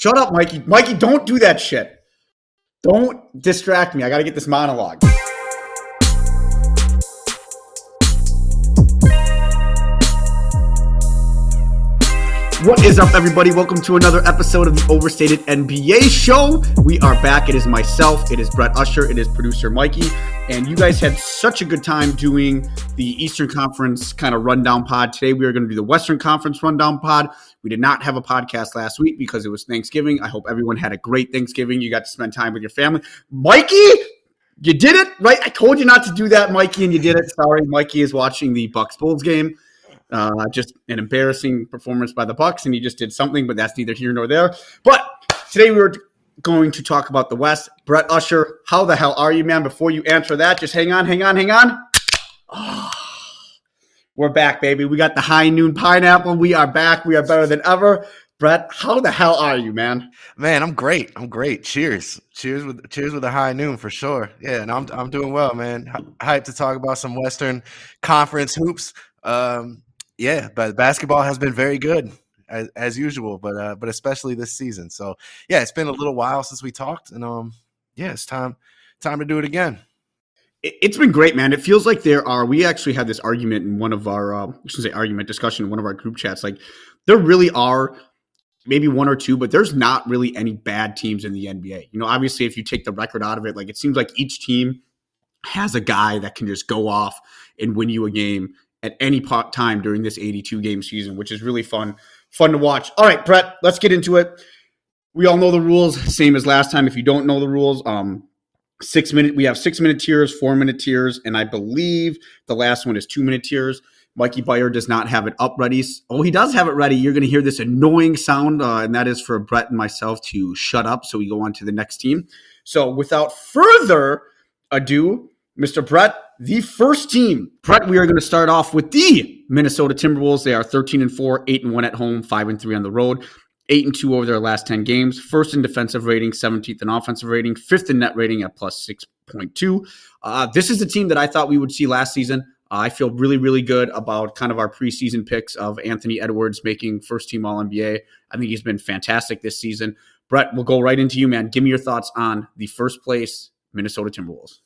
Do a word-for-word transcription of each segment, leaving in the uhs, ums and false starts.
Shut up, Mikey. Mikey, don't do that shit. Don't distract me. I got to get this monologue. What is up, everybody? Welcome to another episode of the Overstated N B A Show. We are back. It is myself. It is Brett Usher. It is producer Mikey. And you guys had such a good time doing the Eastern Conference kind of rundown pod. Today, we are going to do the Western Conference rundown pod. We did not have a podcast last week because it was Thanksgiving. I hope everyone had a great Thanksgiving. You got to spend time with your family. Mikey, you did it, right? I told you not to do that, Mikey, and you did it. Sorry, Mikey is watching the Bucks-Bulls game. Uh, just an embarrassing performance by the Bucks, and he just did something, but that's neither here nor there. But today we were going to talk about the West. Brett Usher, how the hell are you, man? Before you answer that, just hang on, hang on, hang on. Oh, we're back, baby. We got the high noon pineapple. We are back. We are better than ever. Brett, how the hell are you, man? Man, I'm great. I'm great. Cheers. Cheers with cheers with a high noon for sure. Yeah, and I'm I'm doing well, man. Hyped to talk about some Western Conference hoops. Um, Yeah, but basketball has been very good as, as usual, but uh, but especially this season. So yeah, it's been a little while since we talked, and um, yeah, it's time time to do it again. It's been great, man. It feels like there are. We actually had this argument in one of our, uh, I shouldn't say argument discussion in one of our group chats. Like there really are maybe one or two, but there's not really any bad teams in the N B A. You know, obviously, if you take the record out of it, like it seems like each team has a guy that can just go off and win you a game at any time during this eighty-two game season, which is really fun, fun to watch. All right, Brett, let's get into it. We all know the rules, same as last time. If you don't know the rules, um, six minute, we have six minute tiers, four minute tiers, and I believe the last one is two minute tiers. Mikey Byer does not have it up ready. Oh, he does have it ready. You're going to hear this annoying sound, uh, and that is for Brett and myself to shut up so we go on to the next team. So without further ado, Mister Brett, the first team. Brett, we are going to start off with the Minnesota Timberwolves. They are thirteen and four, eight and one at home, five and three on the road, eight and two over their last ten games. First in defensive rating, seventeenth in offensive rating, fifth in net rating at plus six point two. Uh, this is the team that I thought we would see last season. Uh, I feel really, really good about kind of our preseason picks of Anthony Edwards making first team All N B A. I think he's been fantastic this season. Brett, we'll go right into you, man. Give me your thoughts on the first place Minnesota Timberwolves.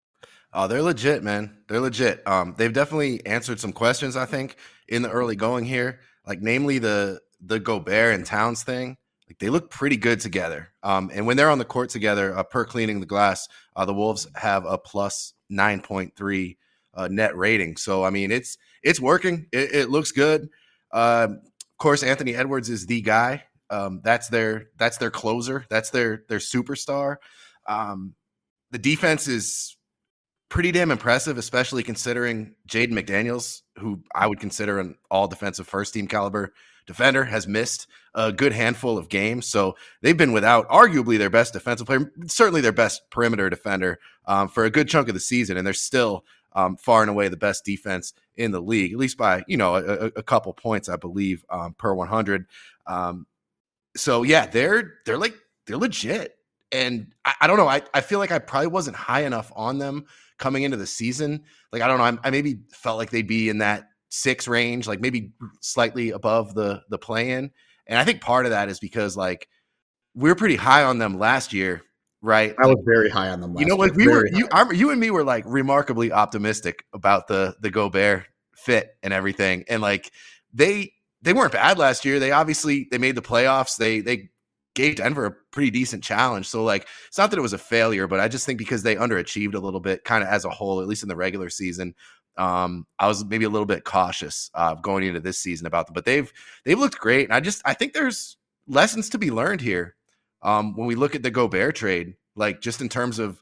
Oh, they're legit, man. They're legit. Um, they've definitely answered some questions, I think, in the early going here. Like, namely the the Gobert and Towns thing. Like, they look pretty good together. Um, and when they're on the court together, uh, per cleaning the glass, uh, the Wolves have a plus nine point three uh, net rating. So, I mean, it's it's working. It, it looks good. Uh, of course, Anthony Edwards is the guy. Um, that's their that's their closer. That's their their superstar. Um, the defense is pretty damn impressive, especially considering Jaden McDaniels, who I would consider an all-defensive first-team caliber defender, has missed a good handful of games. So they've been without arguably their best defensive player, certainly their best perimeter defender um, for a good chunk of the season, and they're still um, far and away the best defense in the league, at least by you know a, a couple points, I believe, um, per one hundred. Um, so yeah, they're they're like they're legit, and I, I don't know. I, I feel like I probably wasn't high enough on them coming into the season. Like, I don't know, I, I maybe felt like they'd be in that six range, like maybe slightly above the the play-in. And I think part of that is because, like, we were pretty high on them last year, right? I was very high on them last year. You know, like we very were, you, I, you and me were like remarkably optimistic about the the Gobert fit and everything. And like they they weren't bad last year. They obviously they made the playoffs. They they gave Denver a pretty decent challenge. So, like, it's not that it was a failure, but I just think because they underachieved a little bit kind of as a whole, at least in the regular season, um, I was maybe a little bit cautious uh, going into this season about them. But they've they've looked great. And I just I think there's lessons to be learned here um, when we look at the Gobert trade, like just in terms of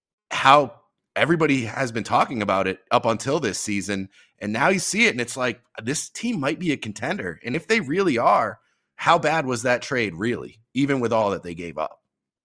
how everybody has been talking about it up until this season. And now you see it, and it's like, this team might be a contender. And if they really are, how bad was that trade really, even with all that they gave up?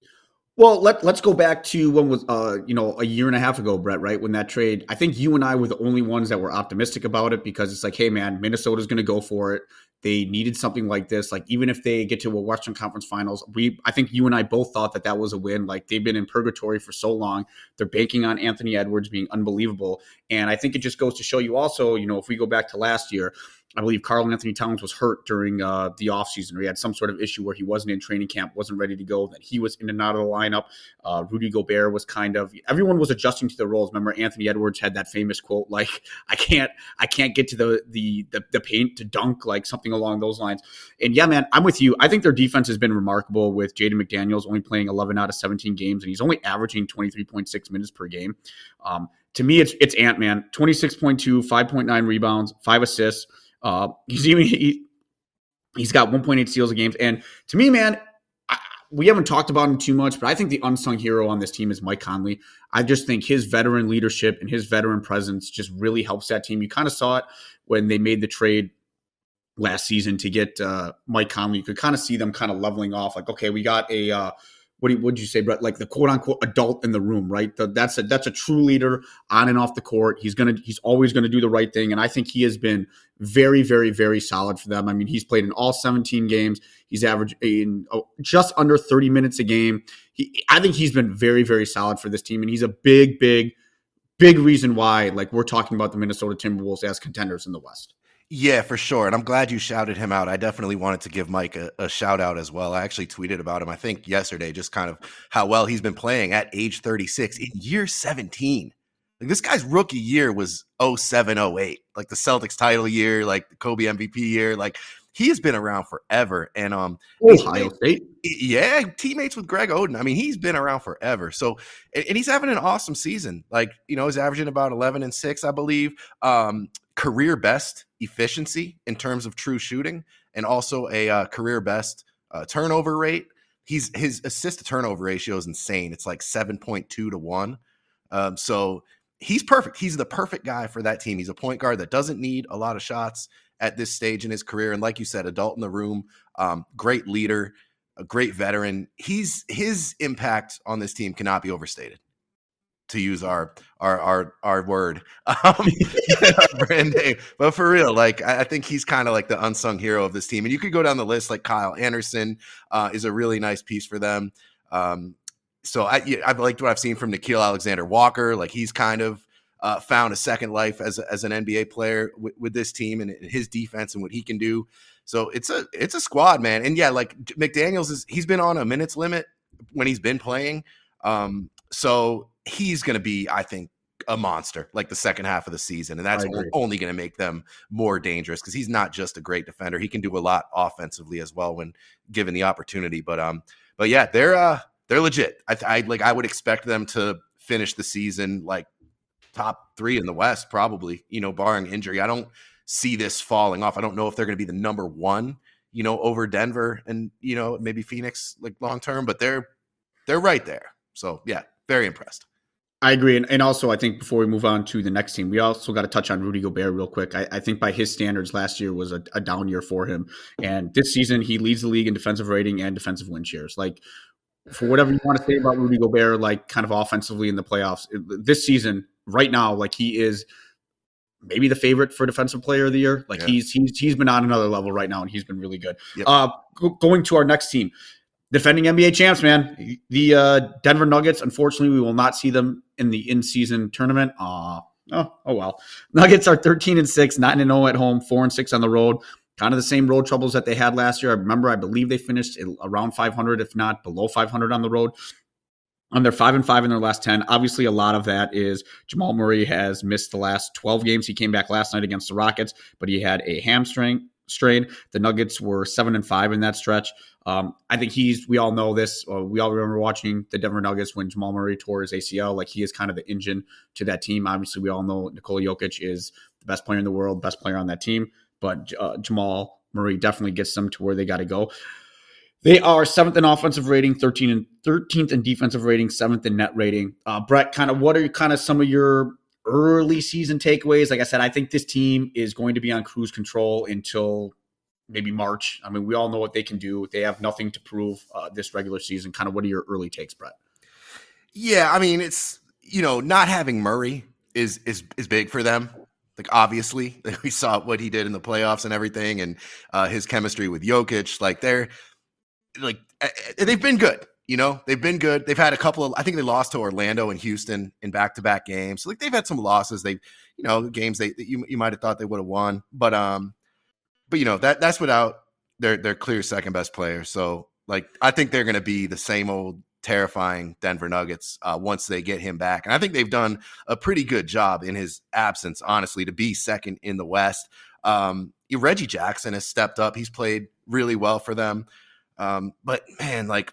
Well, let, let's go back to when was, uh, you know, a year and a half ago, Brett, right? When that trade, I think you and I were the only ones that were optimistic about it because it's like, hey, man, Minnesota's going to go for it. They needed something like this. Like, even if they get to a Western Conference Finals, we, I think you and I both thought that that was a win. Like, they've been in purgatory for so long. They're banking on Anthony Edwards being unbelievable. And I think it just goes to show you also, you know, if we go back to last year, I believe Karl Anthony Towns was hurt during uh, the offseason, or he had some sort of issue where he wasn't in training camp, wasn't ready to go, that he was in and out of the lineup. Uh, Rudy Gobert was kind of, everyone was adjusting to their roles. Remember, Anthony Edwards had that famous quote, like, I can't, I can't get to the, the, the, the paint to dunk, like something along those lines. And yeah, man, I'm with you. I think their defense has been remarkable with Jaden McDaniels only playing eleven out of seventeen games, and he's only averaging twenty-three point six minutes per game. Um, to me, it's, it's Ant-Man, twenty-six point two, five point nine rebounds, five assists. Uh, he's even he, he's got one point eight steals a game, and to me, man, I, we haven't talked about him too much, but I think the unsung hero on this team is Mike Conley. I just think his veteran leadership and his veteran presence just really helps that team. You kind of saw it when they made the trade last season to get uh, Mike Conley. You could kind of see them kind of leveling off. Like, okay, we got a uh, what do you, what'd you say, Brett? Like the quote unquote adult in the room, right? The, that's a that's a true leader on and off the court. He's gonna he's always gonna do the right thing, and I think he has been very, very, very solid for them. I mean, he's played in all seventeen games. He's averaged in oh, just under thirty minutes a game. He, I think he's been very, very solid for this team, and he's a big, big, big reason why like we're talking about the Minnesota Timberwolves as contenders in the West. Yeah, for sure. And I'm glad you shouted him out. I definitely wanted to give Mike a, a shout out as well. I actually tweeted about him, I think yesterday, just kind of how well he's been playing at age thirty-six in year seventeen. Like this guy's rookie year was oh seven oh eight, like the Celtics title year, like the Kobe M V P year. Like he has been around forever. And um, Ohio State. Yeah, teammates with Greg Oden. I mean, he's been around forever. So, and, and he's having an awesome season. Like, you know, he's averaging about eleven and six, I believe. Um, career best efficiency in terms of true shooting, and also a uh, career best uh, turnover rate. He's his assist to turnover ratio is insane. It's like seven point two to one. Um, so he's perfect. He's the perfect guy for that team. He's a point guard that doesn't need a lot of shots at this stage in his career. And like you said, adult in the room, um, great leader, a great veteran. He's his impact on this team cannot be overstated, to use our our our our word, um, brand name. But for real, like I, I think he's kind of like the unsung hero of this team. And you could go down the list, like Kyle Anderson uh, is a really nice piece for them. Um, so I I've liked what I've seen from Nickeil Alexander-Walker. Like he's kind of uh, found a second life as a, as an N B A player w- with this team and his defense and what he can do. So it's a it's a squad, man. And yeah, like McDaniels is he's been on a minutes limit when he's been playing. Um, so he's going to be, I think, a monster like the second half of the season. And that's only going to make them more dangerous because he's not just a great defender. He can do a lot offensively as well when given the opportunity. But, um, but yeah, they're, uh, they're legit. I, I like, I would expect them to finish the season like top three in the West, probably, you know, barring injury. I don't see this falling off. I don't know if they're going to be the number one, you know, over Denver and, you know, maybe Phoenix like long-term, but they're, they're right there. So yeah, very impressed. I agree. And, and also, I think before we move on to the next team, we also got to touch on Rudy Gobert real quick. I, I think by his standards, last year was a, a down year for him. And this season, he leads the league in defensive rating and defensive win shares. Like, for whatever you want to say about Rudy Gobert, like kind of offensively in the playoffs, this season, right now, like he is maybe the favorite for defensive player of the year. Like yeah. he's he's he's been on another level right now, and he's been really good. Yep. Uh, go, going to our next team. Defending N B A champs, man. The uh, Denver Nuggets, unfortunately, we will not see them in the in-season tournament. Uh, oh, oh well. Nuggets are thirteen and six, nine and oh at home, four and six on the road. Kind of the same road troubles that they had last year. I remember, I believe they finished around five hundred, if not below five hundred on the road. And they're five and five in their last ten. Obviously, a lot of that is Jamal Murray has missed the last twelve games. He came back last night against the Rockets, but he had a hamstring strain. The Nuggets were seven and five in that stretch. Um, I think he's, we all know this. Uh, we all remember watching the Denver Nuggets when Jamal Murray tore his A C L. Like he is kind of the engine to that team. Obviously, we all know Nikola Jokic is the best player in the world, best player on that team. But uh, Jamal Murray definitely gets them to where they got to go. They are seventh in offensive rating, thirteen and thirteenth in defensive rating, seventh in net rating. Uh, Brett, kind of what are kind of some of your early season takeaways? Like I said, I think this team is going to be on cruise control until maybe March. I mean, we all know what they can do. They have nothing to prove uh, this regular season. Kind of what are your early takes, Brett? Yeah, I mean, it's, you know, not having Murray is is is big for them. Like, obviously, we saw what he did in the playoffs and everything, and uh, his chemistry with Jokic. Like, they're like they've been good. You know, they've been good. They've had a couple of, I think they lost to Orlando and Houston in back-to-back games. So like they've had some losses. They, you know, games they you you might have thought they would have won, but um, but you know that that's without their their clear second best player. So like I think they're going to be the same old terrifying Denver Nuggets uh, once they get him back, and I think they've done a pretty good job in his absence, honestly, to be second in the West. Um, Reggie Jackson has stepped up; he's played really well for them. Um, but man, like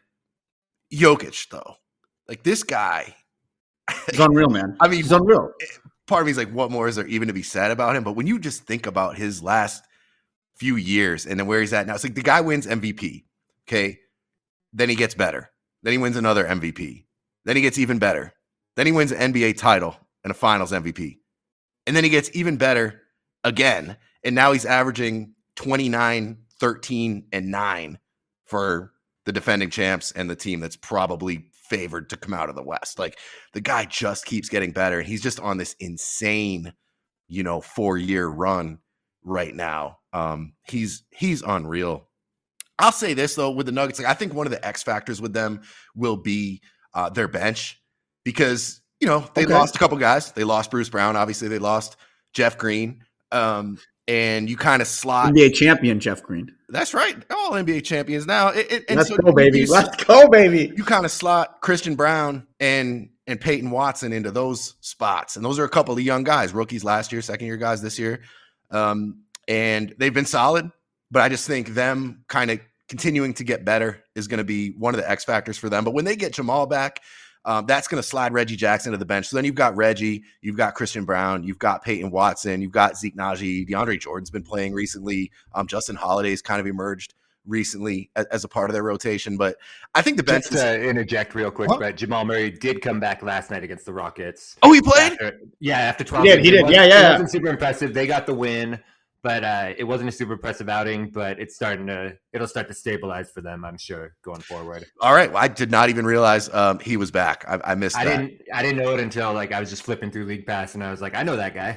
Jokic, though, like this guy, he's unreal, man. I mean, he's unreal. Part of me is like, what more is there even to be said about him? But when you just think about his last few years and then where he's at now, it's like the guy wins M V P. Okay. Then he gets better. Then he wins another M V P. Then he gets even better. Then he wins an N B A title and a finals M V P. And then he gets even better again. And now he's averaging twenty-nine, thirteen, and nine for the defending champs and the team that's probably favored to come out of the West. Like the guy just keeps getting better. And he's just on this insane, you know, four-year run right now. Um, he's he's unreal. I'll say this though with the Nuggets, like I think one of the X factors with them will be uh, their bench because you know they okay. lost a couple guys. They lost Bruce Brown, obviously. They lost Jeff Green, um, and you kind of slot N B A champion Jeff Green. That's right, all N B A champions now. It, it, and Let's so go, baby! You, Let's go, baby! You kind of slot Christian Brown and and Peyton Watson into those spots, and those are a couple of young guys, rookies last year, second year guys this year, um, and they've been solid. But I just think them kind of continuing to get better is going to be one of the X factors for them. But when they get Jamal back, um, that's going to slide Reggie Jackson to the bench. So then you've got Reggie, you've got Christian Brown, you've got Peyton Watson, you've got Zeke Naji, DeAndre Jordan's been playing recently. Um, Justin Holiday's kind of emerged recently as, as a part of their rotation. But I think the bench Just to is, interject real quick, huh? But Jamal Murray did come back last night against the Rockets. Oh, he played? After, yeah, after twelve. He did, he did. Yeah, yeah. It wasn't super impressive. They got the win. But uh, it wasn't a super impressive outing, but it's starting to it'll start to stabilize for them, I'm sure, going forward. All right. Well, I did not even realize um, he was back. I, I missed I that. didn't I didn't know it until like I was just flipping through League Pass and I was like, I know that guy.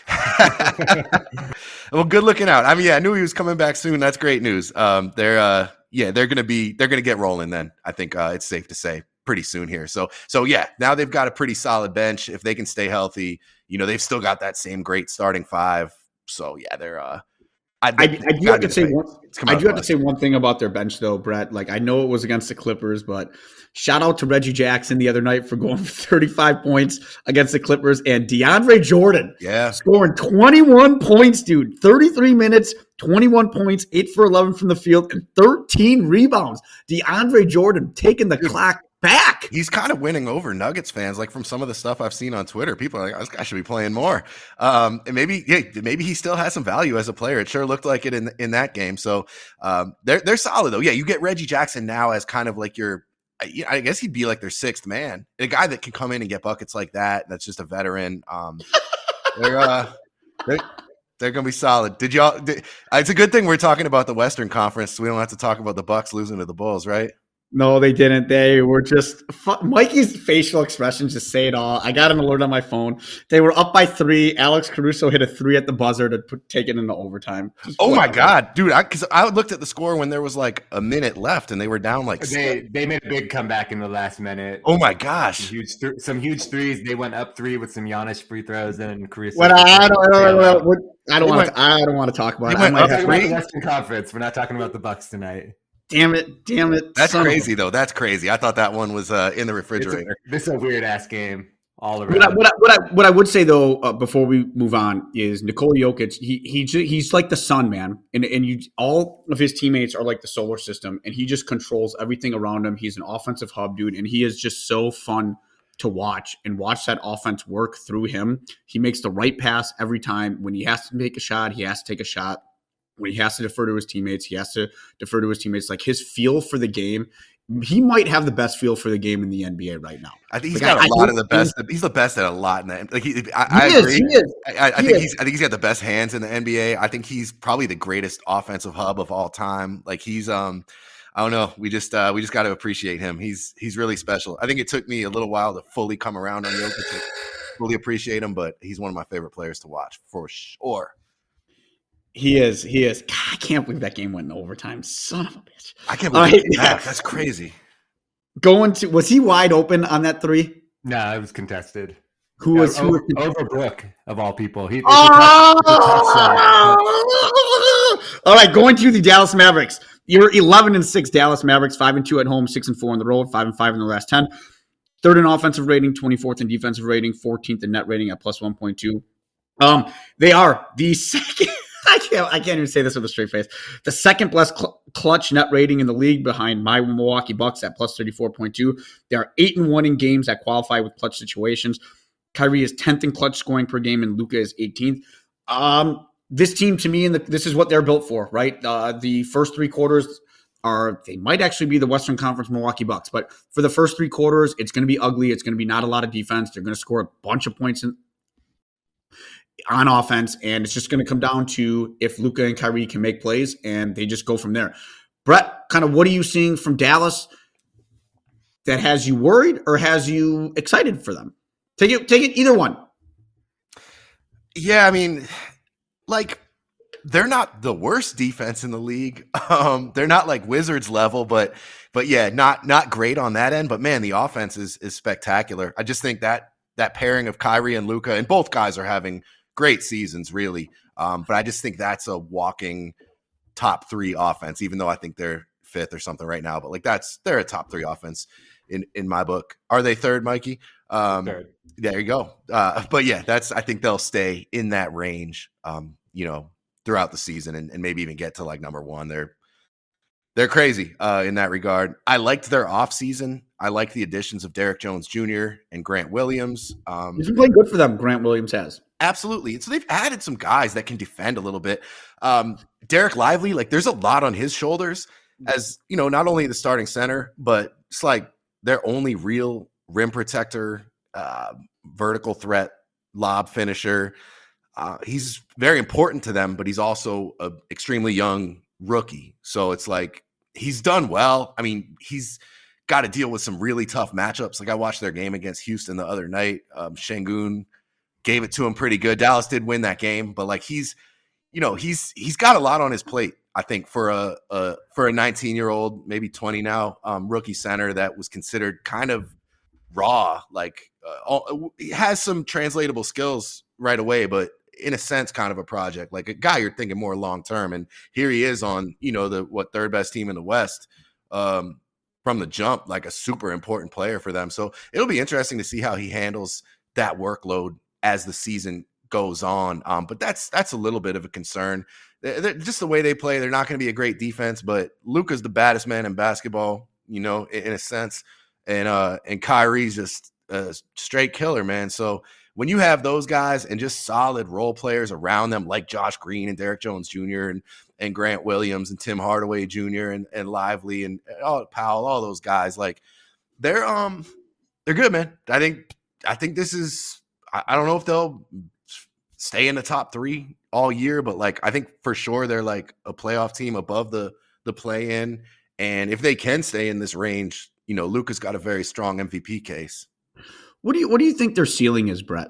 Well, good looking out. I mean, yeah, I knew he was coming back soon. That's great news. Um, they're uh, yeah, they're gonna be they're gonna get rolling then. I think uh, it's safe to say pretty soon here. So so yeah, now they've got a pretty solid bench. If they can stay healthy, you know, they've still got that same great starting five. So yeah, they're uh I, I, I do have to say one. I do have to say one thing about their bench, though, Brett. Like I know it was against the Clippers, but shout out to Reggie Jackson the other night for going for thirty-five points against the Clippers, and DeAndre Jordan, yeah, scoring twenty-one points, dude. thirty-three minutes, twenty-one points, eight for eleven from the field, and thirteen rebounds. DeAndre Jordan taking the dude. clock back. He's kind of winning over Nuggets fans, like from some of the stuff I've seen on Twitter. People are like, oh, this guy should be playing more. Um, and maybe, yeah, maybe he still has some value as a player. It sure looked like it in in that game. So um, they're they're solid though. Yeah, you get Reggie Jackson now as kind of like your, I guess he'd be like their sixth man, a guy that can come in and get buckets like that. That's just a veteran. Um, they're uh, they're. They're gonna be solid. Did y'all? Did, it's a good thing we're talking about the Western Conference. So we don't have to talk about the Bucks losing to the Bulls, right? No, they didn't. They were just – Mikey's facial expressions just say it all. I got an alert on my phone. They were up by three. Alex Caruso hit a three at the buzzer to put, take it into overtime. Just oh, my God. Dude, because I, I looked at the score when there was like a minute left and they were down like – They they made a big comeback in the last minute. Oh, my gosh. Some huge, th- some huge threes. They went up three with some Giannis free throws and Caruso. Well, I don't, I don't, I don't, I don't want to I don't want to talk about it. We're talking about the Western Conference. We're not talking about the Bucks tonight. Damn it, damn it. That's crazy, though. That's crazy. I thought that one was uh, in the refrigerator. A, this is a weird-ass game all around. What I, what I, what I, what I would say, though, uh, before we move on, is Nikola Jokic, he, he he's like the sun, man. And and you all of his teammates are like the solar system, and he just controls everything around him. He's an offensive hub, dude, and he is just so fun to watch and watch that offense work through him. He makes the right pass every time. When he has to make a shot, he has to take a shot. When he has to defer to his teammates, he has to defer to his teammates. Like his feel for the game, he might have the best feel for the game in the N B A right now. I think he's like, got I, a lot I of the best. He's the best at a lot in that. Like he, I, he I is, agree. He is. I, I he think is. he's. I think he's got the best hands in the N B A. I think he's probably the greatest offensive hub of all time. Like he's. Um, I don't know. We just. Uh, we just got to appreciate him. He's. He's really special. I think it took me a little while to fully come around on Jokic to fully appreciate him, but he's one of my favorite players to watch for sure. He is. He is. God, I can't believe that game went in overtime. Son of a bitch. I can't believe right. that. That's crazy. Going to was he wide open on that three? No, it was contested. Who was uh, who? Over, Overbrook of all people. He, oh! All right, going to the Dallas Mavericks. You're eleven and six Dallas Mavericks, five and two at home, six and four on the road, five and five in the last ten. Third in offensive rating, twenty-fourth in defensive rating, fourteenth in net rating at plus one point two. Um, they are the second. I can't. I can't even say this with a straight face. The second best cl- clutch net rating in the league, behind my Milwaukee Bucks at plus thirty-four point two. They are eight and one in games that qualify with clutch situations. Kyrie is tenth in clutch scoring per game, and Luka is eighteenth. Um, this team, to me, and this is what they're built for, right? Uh, the first three quarters are, they might actually be the Western Conference Milwaukee Bucks, but for the first three quarters, it's going to be ugly. It's going to be not a lot of defense. They're going to score a bunch of points in, on offense, and it's just going to come down to if Luka and Kyrie can make plays, and they just go from there. Brett, kind of what are you seeing from Dallas that has you worried or has you excited for them? Take it, take it, either one. Yeah, I mean, like, they're not the worst defense in the league. Um, they're not like Wizards level, but but yeah, not not great on that end. But man, the offense is is spectacular. I just think that that pairing of Kyrie and Luka, and both guys are having great seasons, really. Um, but I just think that's a walking top three offense, even though I think they're fifth or something right now. But like that's they're a top three offense in in my book. Are they third, Mikey? Um, third. There you go. Uh, but yeah, that's I think they'll stay in that range. Um, you know, throughout the season and, and maybe even get to like number one. They're they're crazy uh, in that regard. I liked their offseason. I liked the additions of Derek Jones Junior and Grant Williams. Um, He's been playing good for them, Grant Williams has. Absolutely. And so they've added some guys that can defend a little bit. Um, Derek Lively, like there's a lot on his shoulders as, you know, not only the starting center, but it's like their only real rim protector, uh, vertical threat, lob finisher. Uh, he's very important to them, but he's also an extremely young rookie. So it's like he's done well. I mean, he's got to deal with some really tough matchups. Like I watched their game against Houston the other night. Um, Şengün gave it to him pretty good. Dallas did win that game, but like he's, you know, he's he's got a lot on his plate. I think for a, a for a nineteen year old, maybe twenty now, um, rookie center that was considered kind of raw. Like uh, all, he has some translatable skills right away, but in a sense, kind of a project, like a guy you're thinking more long-term. And here he is on, you know, the, what third best team in the West um, from the jump, like a super important player for them. So it'll be interesting to see how he handles that workload as the season goes on. Um, but that's, that's a little bit of a concern. They're, they're, just the way they play, they're not going to be a great defense, but Luka's the baddest man in basketball, you know, in, in a sense. And, uh, and Kyrie's just a straight killer, man. So when you have those guys and just solid role players around them, like Josh Green and Derek Jones Junior and, and Grant Williams and Tim Hardaway Junior and, and Lively and all Powell, all those guys, like they're um they're good, man. I think I think this is I, I don't know if they'll stay in the top three all year, but like I think for sure they're like a playoff team above the the play in. And if they can stay in this range, you know, Luka's got a very strong M V P case. What do you What do you think their ceiling is, Brett?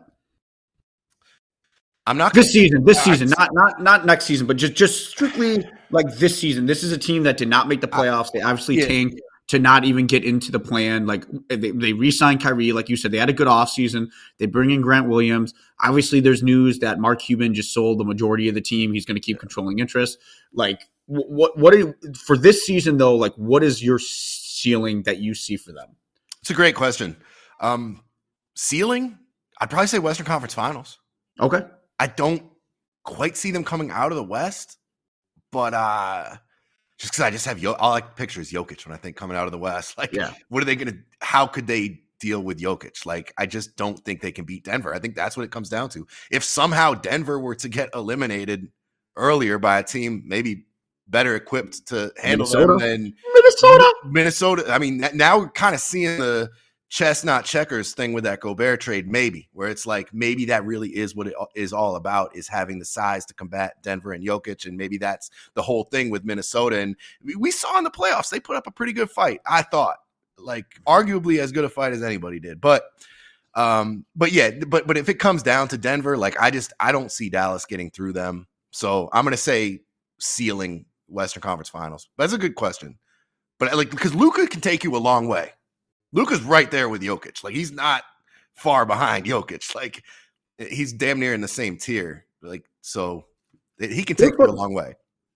I'm not this season. This season, not not not next season, but just just strictly like this season. This is a team that did not make the playoffs. They obviously yeah. tanked to not even get into the plan. Like they, they re-signed Kyrie, like you said. They had a good offseason. They bring in Grant Williams. Obviously, there's news that Mark Cuban just sold the majority of the team. He's going to keep controlling interest. Like what what are you, for this season though? Like what is your ceiling that you see for them? It's a great question. Um, Ceiling, I'd probably say Western Conference Finals. Okay. I don't quite see them coming out of the West, but uh, just because I just have Yo- all I picture is Jokic when I think coming out of the West. Like, yeah. what are they going to? How could they deal with Jokic? Like, I just don't think they can beat Denver. I think that's what it comes down to. If somehow Denver were to get eliminated earlier by a team maybe better equipped to handle Minnesota. them than Minnesota, Minnesota. I mean, now we're kind of seeing the chess not checkers thing with that Gobert trade, maybe, where it's like maybe that really is what it is all about, is having the size to combat Denver and Jokic, and maybe that's the whole thing with Minnesota. And we saw in the playoffs, they put up a pretty good fight, I thought, like arguably as good a fight as anybody did. But um, but yeah, but but if it comes down to Denver, like I just I don't see Dallas getting through them. So I'm gonna say ceiling Western Conference Finals. That's a good question. But like because Luka can take you a long way. Luka's right there with Jokic. Like, he's not far behind Jokic. Like, he's damn near in the same tier. Like, so he can take you a long way.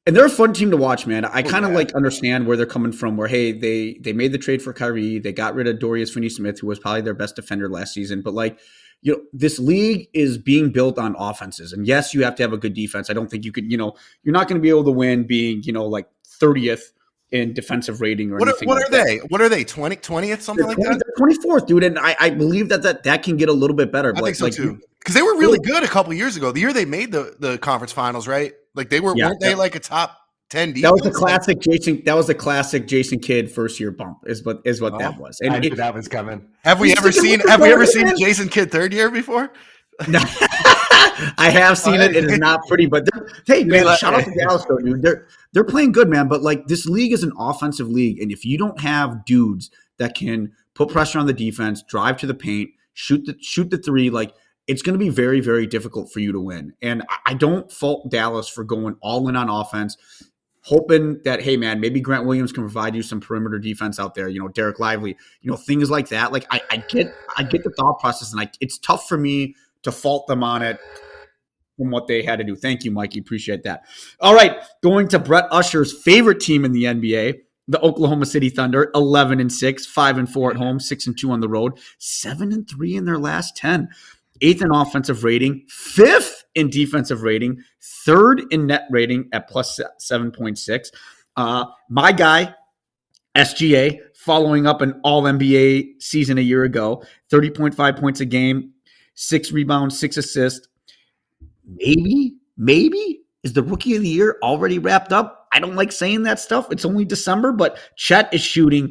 And they're a fun team to watch, man. I Oh, kind of yeah. like understand where they're coming from. Where hey, they they made the trade for Kyrie, they got rid of Dorius Finney-Smith, who was probably their best defender last season. But like, you know, this league is being built on offenses, and yes, you have to have a good defense. I don't think you could, you know, you're not going to be able to win being, you know, like thirtieth in defensive rating or What are, anything. what like are that. they? What are they? twentieth, twentieth, something They're like that? twenty-fourth, dude, and I, I believe that, that that can get a little bit better. I like, think so like, too. Because they were really good a couple years ago. The year they made the, the conference finals, right? Like they were, Yeah, weren't they that- like a top ten defense? That was the classic Jason. That was the classic Jason Kidd first year bump. Is what is what Oh, that was. I And knew it, that was coming. Have we He's ever sticking seen? with the Have we ever guard, seen man. Jason Kidd third year before? I have seen it. It is not pretty, but they're- hey, man, let- shout out to Dallas, though, dude. They're they're playing good, man. But like this league is an offensive league, and if you don't have dudes that can put pressure on the defense, drive to the paint, shoot the shoot the three, like it's going to be very, very difficult for you to win. And I, I don't fault Dallas for going all in on offense, hoping that hey, man, maybe Grant Williams can provide you some perimeter defense out there. You know, Derek Lively, you know, things like that. Like I, I get, I get the thought process, and I, it's tough for me to fault them on it from what they had to do. Thank you, Mikey. Appreciate that. All right, going to Brett Usher's favorite team in the N B A, the Oklahoma City Thunder, eleven and six, five and four at home, six and two on the road, seven and three in their last ten. Eighth in offensive rating, fifth in defensive rating, third in net rating at plus seven point six. Uh, my guy, S G A, following up an all N B A season a year ago, thirty point five points a game, six rebounds, six assists. Maybe, maybe is the rookie of the year already wrapped up? I don't like saying that stuff. It's only December, but Chet is shooting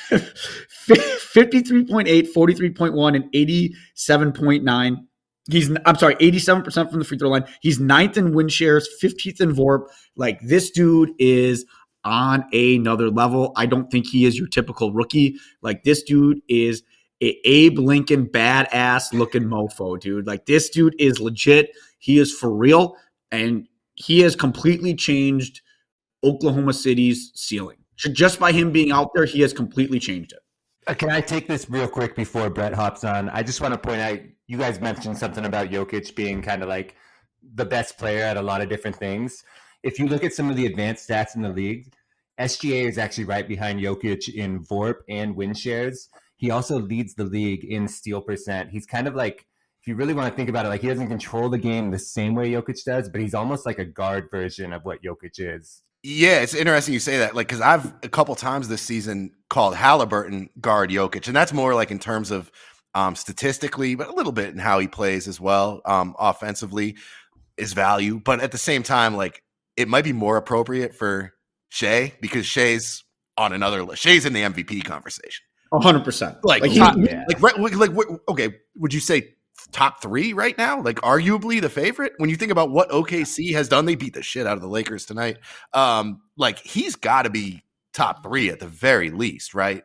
fifty-three point eight, forty-three point one, and eighty-seven point nine. He's, I'm sorry, eighty-seven percent from the free throw line. He's ninth in win shares, fifteenth in V O R P. Like this dude is on another level. I don't think he is your typical rookie. Like this dude is a Abe Lincoln badass looking mofo, dude. Like this dude is legit. He is for real, and he has completely changed Oklahoma City's ceiling. Just by him being out there, he has completely changed it. Uh, Can I take this real quick before Brett hops on? I just want to point out, you guys mentioned something about Jokic being kind of like the best player at a lot of different things. If you look at some of the advanced stats in the league, S G A is actually right behind Jokic in V O R P and win shares. He also leads the league in steal percent. He's kind of like, if you really want to think about it, like he doesn't control the game the same way Jokic does, but he's almost like a guard version of what Jokic is. Yeah, it's interesting you say that. Like, because I've a couple times this season called Halliburton guard Jokic, and that's more like in terms of um, statistically, but a little bit in how he plays as well, um, offensively, is value. But at the same time, like it might be more appropriate for Shea because Shea's on another list. Shea's in the M V P conversation. A hundred percent. Like, Like, top, he- yeah. like, right- like, like, what- okay, would you say top three right now? Like, arguably the favorite when you think about what O K C has done. They beat the shit out of the Lakers tonight. Um, like, he's got to be top three at the very least, right?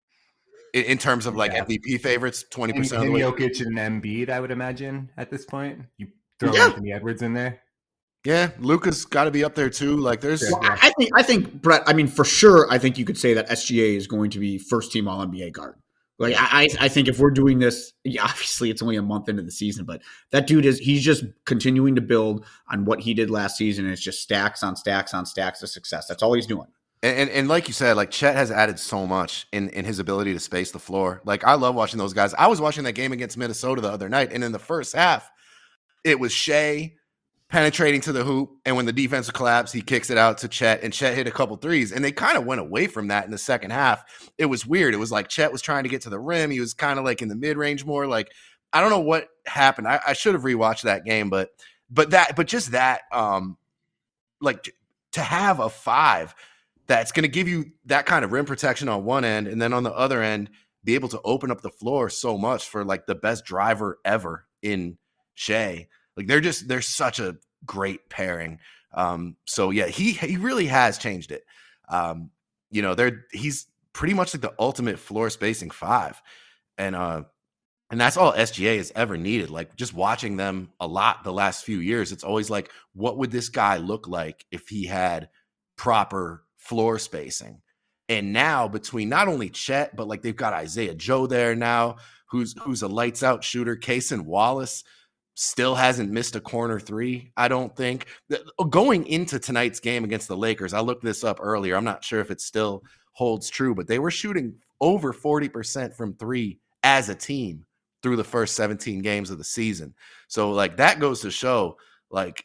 In, in terms of like Yeah. M V P favorites, twenty And, percent and of the way. Jokic and Embiid, I would imagine, at this point. You throw Yeah. Anthony Edwards in there. Yeah, Luka's got to be up there too. Like, there's Sure. Well, I I think I think Brett. I mean, for sure, I think you could say that S G A is going to be first team All N B A guard. Like I, I think if we're doing this, yeah, obviously it's only a month into the season, but that dude is he's just continuing to build on what he did last season. And it's just stacks on stacks on stacks of success. That's all he's doing. And, and and like you said, like Chet has added so much in, in his ability to space the floor. Like I love watching those guys. I was watching that game against Minnesota the other night, and in the first half, it was Shea penetrating to the hoop, and when the defense collapsed, he kicks it out to Chet, and Chet hit a couple threes, and they kind of went away from that in the second half. It was weird. It was like Chet was trying to get to the rim. He was kind of like in the mid range more. Like I don't know what happened. I, I should have rewatched that game, but but that but just that um like to have a five that's going to give you that kind of rim protection on one end, and then on the other end, be able to open up the floor so much for like the best driver ever in Shea. Like they're just they're such a great pairing. Um, so yeah, he he really has changed it. Um, you know, they're he's pretty much like the ultimate floor spacing five, and uh, and that's all S G A has ever needed. Like just watching them a lot the last few years, it's always like, what would this guy look like if he had proper floor spacing? And now between not only Chet, but like they've got Isaiah Joe there now, who's who's a lights out shooter, Cason Wallace. still hasn't missed a corner three, I don't think. Going into tonight's game against the Lakers, I looked this up earlier. I'm not sure if it still holds true, but they were shooting over forty percent from three as a team through the first seventeen games of the season. So, like, that goes to show, like,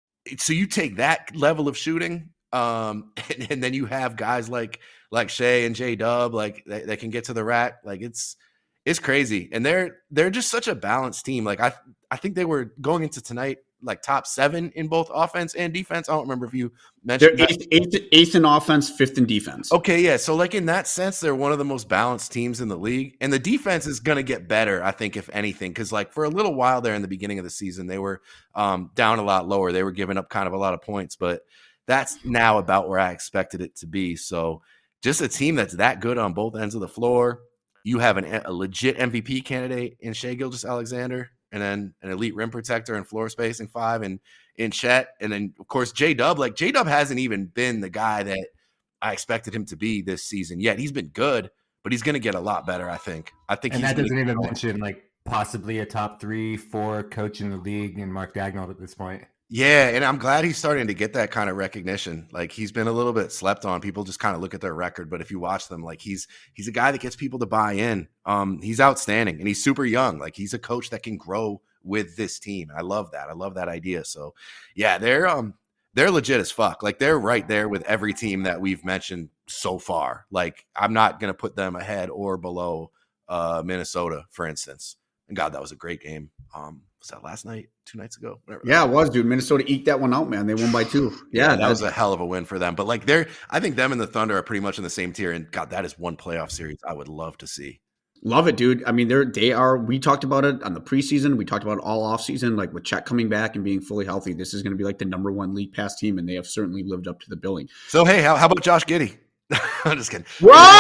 so you take that level of shooting, um, and, and then you have guys like like Shea and J-Dub, like, that, that can get to the rack. Like, it's it's crazy. And they're they're just such a balanced team. Like, I I think they were going into tonight like top seven in both offense and defense. I don't remember if you mentioned they're eighth, eighth, eighth in offense, fifth in defense. Okay, yeah. So, like, in that sense, they're one of the most balanced teams in the league. And the defense is going to get better, I think, if anything, because, like, for a little while there in the beginning of the season, they were um, down a lot lower. They were giving up kind of a lot of points, but that's now about where I expected it to be. So, just a team that's that good on both ends of the floor. You have an, a legit M V P candidate in Shai Gilgeous-Alexander, and then an elite rim protector and floor spacing five and in Chet. And then, of course, J-Dub. Like, J-Dub hasn't even been the guy that I expected him to be this season yet. He's been good, but he's going to get a lot better, I think. I think, and he's that doesn't even going. mention, like, possibly a top three, four coach in the league in Mark Daigneault at this point. Yeah, and I'm glad he's starting to get that kind of recognition. Like, he's been a little bit slept on. People just kind of look at their record, but if you watch them, like, he's he's a guy that gets people to buy in. Um, he's outstanding, and he's super young. Like, he's a coach that can grow with this team. I love that. I love that idea. So, yeah, they're um they're legit as fuck. Like, they're right there with every team that we've mentioned so far. Like, I'm not gonna put them ahead or below uh, Minnesota, for instance. And God, that was a great game. Um, was that last night? Two nights ago? Whatever. Yeah, it was, dude. Minnesota eked that one out, man. They won by two. Yeah, yeah that was a hell of a win for them. But, like, they're, I think them and the Thunder are pretty much in the same tier. And God, that is one playoff series I would love to see. Love it, dude. I mean, they're they are. We talked about it on the preseason. We talked about it all off season. Like, with Chet coming back and being fully healthy, this is going to be like the number one league pass team, and they have certainly lived up to the billing. So, hey, how, how about Josh Giddey? I'm just kidding.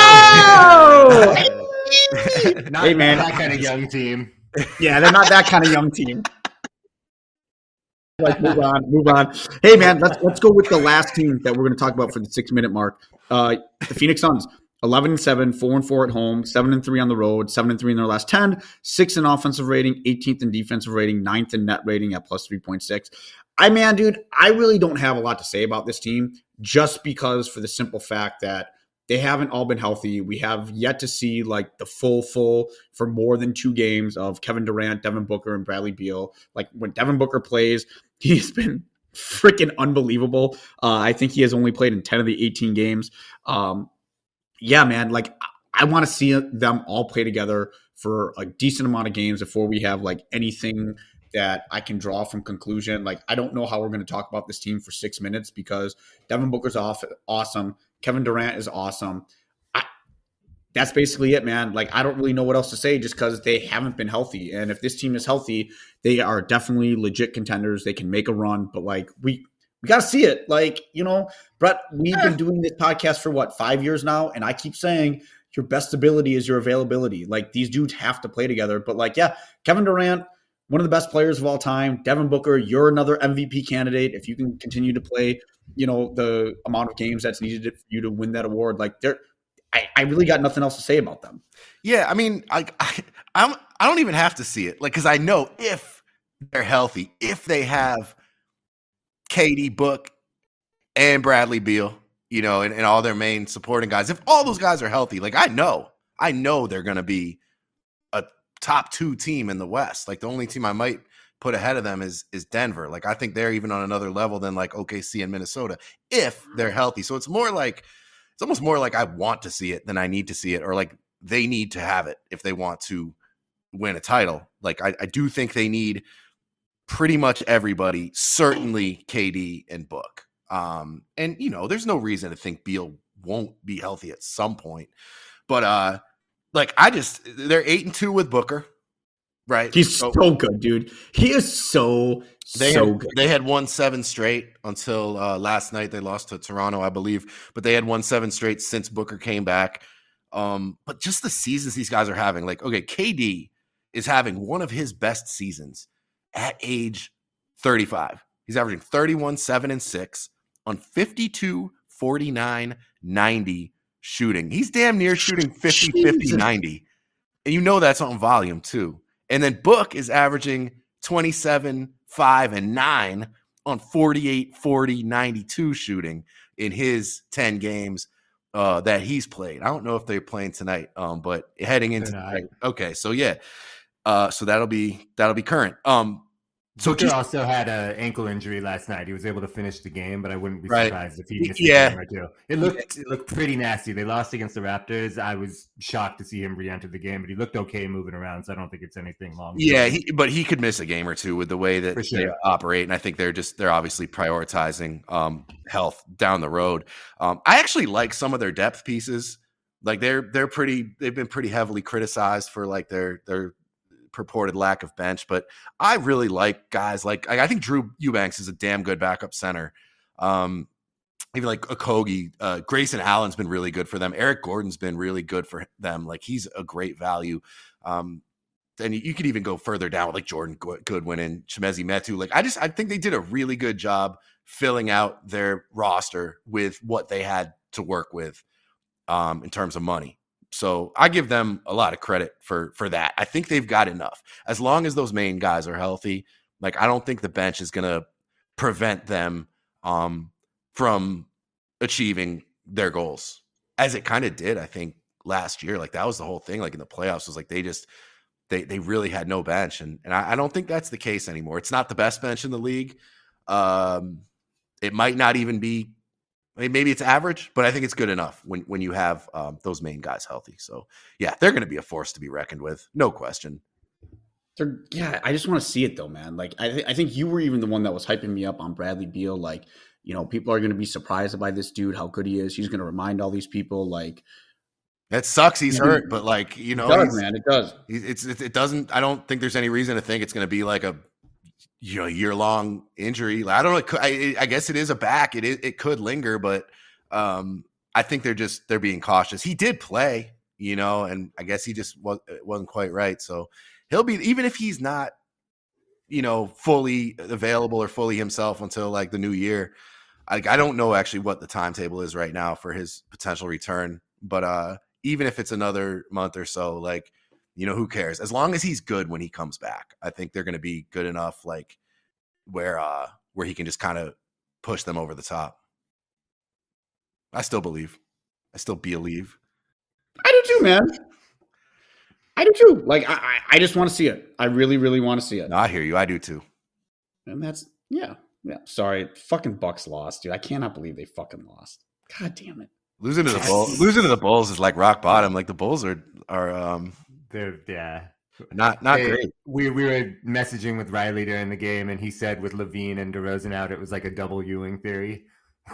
Whoa! Not hey, man, that kind of young team. Yeah, they're not that kind of young team. Like, move on, move on. Hey, man, let's let's go with the last team that we're going to talk about for the six minute mark. Uh, the Phoenix Suns, eleven and seven, four and four at home, seven and three on the road, seven and three in their last ten, six in offensive rating, eighteenth in defensive rating, ninth in net rating at plus three point six. I man, dude, I really don't have a lot to say about this team, just because for the simple fact that they haven't all been healthy. We have yet to see, like, the full, full for more than two games of Kevin Durant, Devin Booker, and Bradley Beal. Like, when Devin Booker plays, he's been freaking unbelievable. Uh, I think he has only played in ten of the eighteen games. Um, yeah, man, like, I want to see them all play together for a decent amount of games before we have, like, anything that I can draw from conclusion. Like, I don't know how we're going to talk about this team for six minutes because Devin Booker's off, awesome. Kevin Durant is awesome. I, that's basically it, man. Like, I don't really know what else to say just because they haven't been healthy. And if this team is healthy, they are definitely legit contenders. They can make a run, but, like, we we got to see it. Like, you know, Brett, we've been doing this podcast for what, five years now? And I keep saying your best ability is your availability. Like, these dudes have to play together. But, like, yeah, Kevin Durant, one of the best players of all time. Devin Booker, you're another M V P candidate. If you can continue to play, you know, the amount of games that's needed for you to win that award, like, they're, I, I really got nothing else to say about them. Yeah, I mean, I, I, I'm, I don't even have to see it, like, because I know if they're healthy, if they have K D, Book, and Bradley Beal, you know, and, and all their main supporting guys, if all those guys are healthy, like, I know, I know they're going to be a top two team in the West. Like, the only team I might put ahead of them is is Denver. Like, I think they're even on another level than, like, O K C and Minnesota if they're healthy. So it's more like, it's almost more like I want to see it than I need to see it, or like they need to have it if they want to win a title. Like, I, I do think they need pretty much everybody, certainly K D and Book. Um, and, you know, there's no reason to think Beal won't be healthy at some point. But, uh, like, I just, they're eight and two with Booker. Right. He's so, so good, dude. He is so, they so had, good. They had won seven straight until uh, last night. They lost to Toronto, I believe. But they had won seven straight since Booker came back. Um, but just the seasons these guys are having. Like, okay, K D is having one of his best seasons at age thirty-five. He's averaging thirty-one, seven, and six on fifty-two, forty-nine, ninety shooting. He's damn near shooting fifty, fifty, ninety. And you know that's on volume, too. And then Book is averaging twenty-seven, five, and nine on forty-eight, forty, ninety-two shooting in his ten games uh, that he's played. I don't know if they're playing tonight, um, but heading into tonight. Okay, so yeah. Uh, so that'll be that'll be current. Um So Booker also had an ankle injury last night. He was able to finish the game, but I wouldn't be right. surprised if he missed yeah. a game or two. It looked it looked pretty nasty. They lost against the Raptors. I was shocked to see him re-enter the game, but he looked okay moving around, so I don't think it's anything long. Yeah, he, but he could miss a game or two with the way that sure. they operate, and I think they're just they're obviously prioritizing um, health down the road. Um, I actually like some of their depth pieces. Like they're they're pretty. They've been pretty heavily criticized for like their their. purported lack of bench, but I really like guys like I think Drew Eubanks is a damn good backup center. Um, even like Okogie, uh, Grayson Allen's been really good for them. Eric Gordon's been really good for them. Like he's a great value. Um, and you, you could even go further down with like Jordan Goodwin and Chimezie Metu. Like I just I think they did a really good job filling out their roster with what they had to work with um, in terms of money. So I give them a lot of credit for for that. I think they've got enough. As long as those main guys are healthy, like I don't think the bench is going to prevent them um, from achieving their goals, as it kind of did, I think, last year. Like that was the whole thing. Like in the playoffs, was like they just they they really had no bench, and and I, I don't think that's the case anymore. It's not the best bench in the league. Um, it might not even be. I mean, maybe it's average, but I think it's good enough when, when you have um, those main guys healthy. So, yeah, they're going to be a force to be reckoned with. No question. They're, yeah, I just want to see it, though, man. Like, I, th- I think you were even the one that was hyping me up on Bradley Beal. Like, you know, people are going to be surprised by this dude, how good he is. He's going to remind all these people, like. That sucks he's yeah, hurt, but, like, you know. It does, man. It does. It's, it's, it doesn't – I don't think there's any reason to think it's going to be like a – you know, year long injury. I don't know. I, I guess it is a back. It is, it could linger, but um, I think they're just, they're being cautious. He did play, you know, and I guess he just was, wasn't quite right. So he'll be, even if he's not, you know, fully available or fully himself until like the new year. Like, I don't know actually what the timetable is right now for his potential return, but uh, even if it's another month or so, like, you know, who cares? As long as he's good when he comes back, I think they're going to be good enough, like where uh, where he can just kind of push them over the top. I still believe. I still believe. I do too, man. I do too. Like I, I just want to see it. I really, really want to see it. No, I hear you. I do too. And that's yeah, yeah. Sorry, fucking Bucks lost, dude. I cannot believe they fucking lost. God damn it. Losing to the Bulls, losing to the Bulls is like rock bottom. Like the Bulls are are um. They're, yeah, not not they, great. We we were messaging with Riley during the game, and he said with Levine and DeRozan out, it was like a double Ewing theory.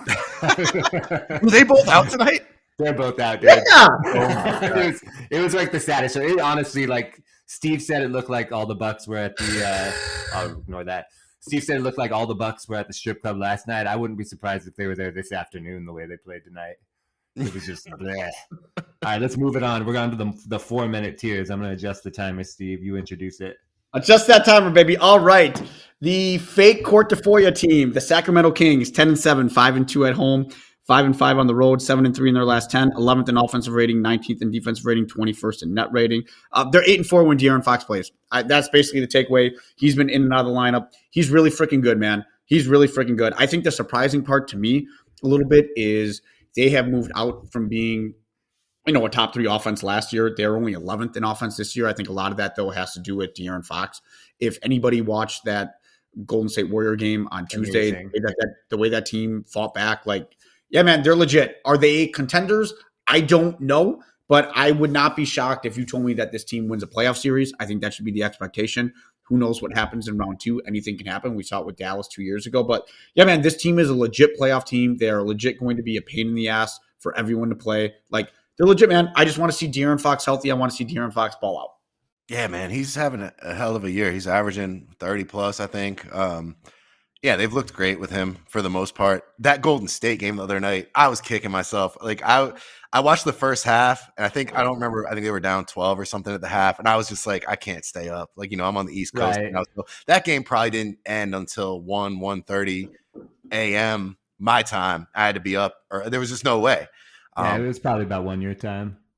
Were they both out tonight? They're both out, dude. Yeah. Oh it, was, it was like the saddest. So it honestly, like Steve said, it looked like all the Bucks were at the. Uh, I'll ignore that. Steve said it looked like all the Bucks were at the strip club last night. I wouldn't be surprised if they were there this afternoon, the way they played tonight. It was just bleh. All right, let's move it on. We're on to the the four minute tiers. I'm going to adjust the timer, Steve. You introduce it. Adjust that timer, baby. All right. The fake Court DeFoya team, the Sacramento Kings, ten and seven, five and two at home, five and five on the road, seven and three in their last ten, eleventh in offensive rating, nineteenth in defensive rating, twenty-first in net rating. Uh, they're eight and four when De'Aaron Fox plays. I, that's basically the takeaway. He's been in and out of the lineup. He's really freaking good, man. He's really freaking good. I think the surprising part to me a little bit is they have moved out from being, you know, a top three offense last year. They're only eleventh in offense this year. I think a lot of that, though, has to do with De'Aaron Fox. If anybody watched that Golden State Warrior game on Tuesday, the way that, that, the way that team fought back, like, yeah, man, they're legit. Are they contenders? I don't know, but I would not be shocked if you told me that this team wins a playoff series. I think that should be the expectation. Who knows what happens in round two? Anything can happen. We saw it with Dallas two years ago. But, yeah, man, this team is a legit playoff team. They're legit going to be a pain in the ass for everyone to play. Like, they're legit, man. I just want to see De'Aaron Fox healthy. I want to see De'Aaron Fox ball out. Yeah, man, he's having a, a hell of a year. He's averaging thirty plus, I think. Um, yeah, they've looked great with him for the most part. That Golden State game the other night, I was kicking myself. Like I, I watched the first half, and I think I don't remember. I think they were down twelve or something at the half, and I was just like, I can't stay up. Like, you know, I'm on the East Coast. Right. And I was, that game probably didn't end until one one thirty a.m. my time. I had to be up, or there was just no way. Yeah, Um, it was probably about one year time.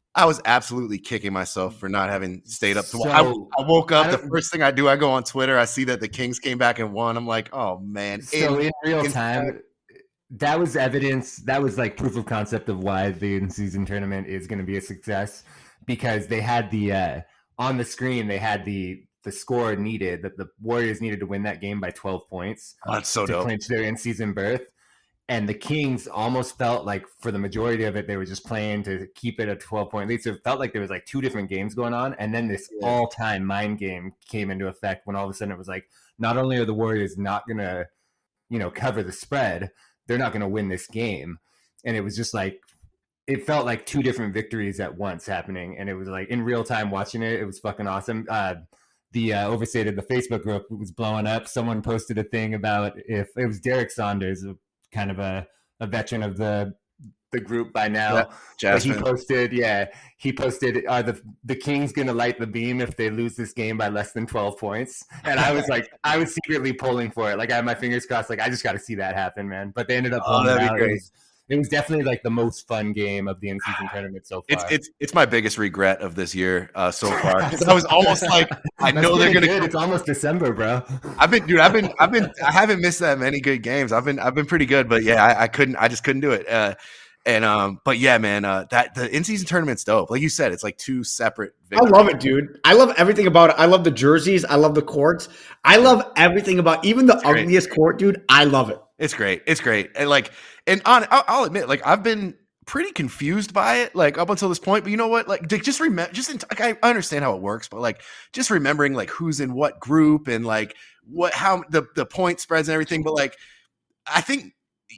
I was absolutely kicking myself for not having stayed up. To So, I, I woke up. I The don't- first thing I do, I go on Twitter. I see that the Kings came back and won. I'm like, oh man. So In- in real in- time, that was evidence. That was like proof of concept of why the in-season tournament is going to be a success, because they had the uh, on the screen. They had the the score needed that the Warriors needed to win that game by twelve points Oh, that's so to dope. clinch their in-season berth. And the Kings almost felt like for the majority of it, they were just playing to keep it a twelve-point lead. So it felt like there was like two different games going on. And then this Yeah. all-time mind game came into effect when all of a sudden it was like, not only are the Warriors not going to, you know, cover the spread, they're not going to win this game. And it was just like, it felt like two different victories at once happening. And it was like in real time watching it, it was fucking awesome. Uh, the uh, Overstated, the Facebook group was blowing up. Someone posted a thing about if it was Derek Saunders, kind of a, a veteran of the the group by now. Yeah, but he Jasmine. posted, yeah, he posted, are the the Kings gonna light the beam if they lose this game by less than twelve points? And I was like, I was secretly pulling for it. Like I had my fingers crossed, like I just got to see that happen, man. But they ended up Oh, pulling it that'd be out. great. It was, it was definitely like the most fun game of the in-season tournament so far. It's it's it's my biggest regret of this year uh, so far. 'Cause I was almost like, I That's know they're pretty gonna. good. It's almost December, bro. I've been, dude. I've been, I've been, I haven't missed that many good games. I've been, I've been pretty good, but yeah, I, I couldn't, I just couldn't do it. Uh, and um, but yeah, man, uh, that the in-season tournament's dope. Like you said, it's like two separate. I victories. love it, dude. I love everything about it. I love the jerseys. I love the courts. I love everything about even the It's great. ugliest court, dude. I love it. It's great. It's great. And like, and on, I'll, I'll admit, like, I've been pretty confused by it, like up until this point. But you know what? Like, Dick, just remember, just in, like, I understand how it works, but like, just remembering like who's in what group and like what, how the the point spreads and everything. But like, I think,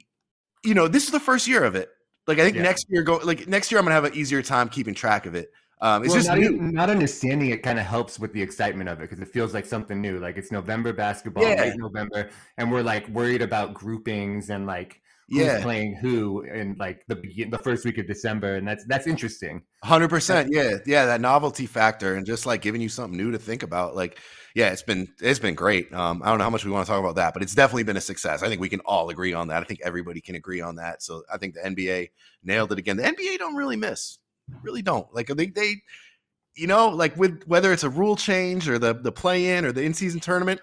you know, this is the first year of it. Like, I think Yeah. next year, go like next year, I'm gonna have an easier time keeping track of it. Um, it's Well, just not, new. even- not understanding it kind of helps with the excitement of it because it feels like something new. Like it's November basketball, Yeah. late November, and we're like worried about groupings and like who's Yeah. playing who in like the begin the first week of December, and that's that's interesting. Hundred percent, yeah, yeah. That novelty factor and just like giving you something new to think about. Like, yeah, it's been it's been great. Um, I don't know how much we want to talk about that, but it's definitely been a success. I think we can all agree on that. I think everybody can agree on that. So I think the N B A nailed it again. The N B A don't really miss, really don't. Like they they, you know, like with whether it's a rule change or the the play in or the in season tournament.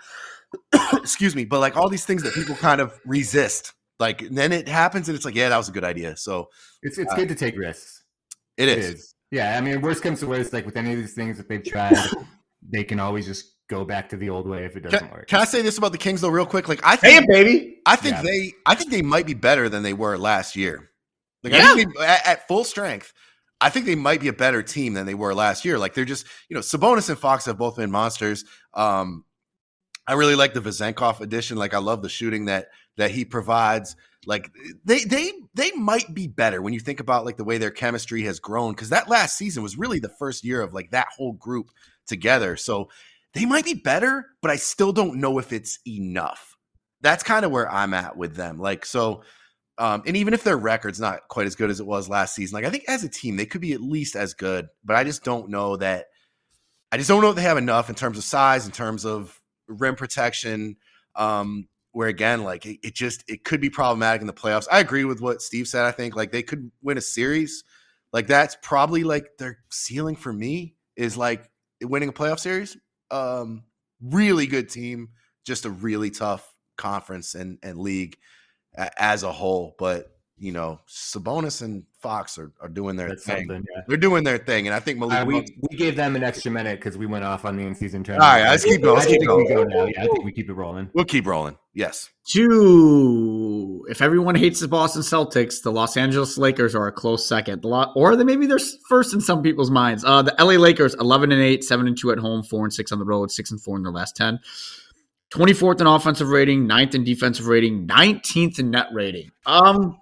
Excuse me, but like all these things that people kind of resist. Like and then it happens and it's like, yeah, that was a good idea. So It's it's Uh, good to take risks. it is. Yeah, I mean, worst comes to worst, like with any of these things that they've tried, they can always just go back to the old way if it doesn't Can, work. can I say this about the Kings though, real quick? Like I Hey, think baby. I think Yeah. they I think they might be better than they were last year. Like Yeah. I think they, at, at full strength, I think they might be a better team than they were last year. Like they're just, you know, Sabonis and Fox have both been monsters. Um, I really like the Vezenkov addition. Like I love the shooting that that he provides. Like they they they might be better when you think about like the way their chemistry has grown because that last season was really the first year of like that whole group together. So they might be better, but I still don't know if it's enough. That's kind of where I'm at with them. Like so, um, and even if their record's not quite as good as it was last season, like I think as a team they could be at least as good. But I just don't know that. I just don't know if they have enough in terms of size, in terms of rim protection. Um, where again, like it, it just it could be problematic in the playoffs. I agree with what Steve said. I think like they could win a series. Like that's probably like their ceiling for me is like winning a playoff series. Um, really good team, just a really tough conference and and league a, as a whole. But you know, Sabonis and Fox are, are doing their That's thing. something. Yeah. They're doing their thing, and I think Malik Uh, we, Monk. we gave them an extra minute because we went off on the in-season All tournament. right, let's keep going. I Let's keep think going. we go now. Yeah, I think we keep it rolling. We'll keep rolling. Yes. Two. If everyone hates the Boston Celtics, the Los Angeles Lakers are a close second. The lo- or they maybe they're first in some people's minds. Uh, the L A Lakers, eleven and eight, seven and two at home, four and six on the road, six and four in their last ten. twenty-fourth in offensive rating, ninth in defensive rating, nineteenth in net rating. Um,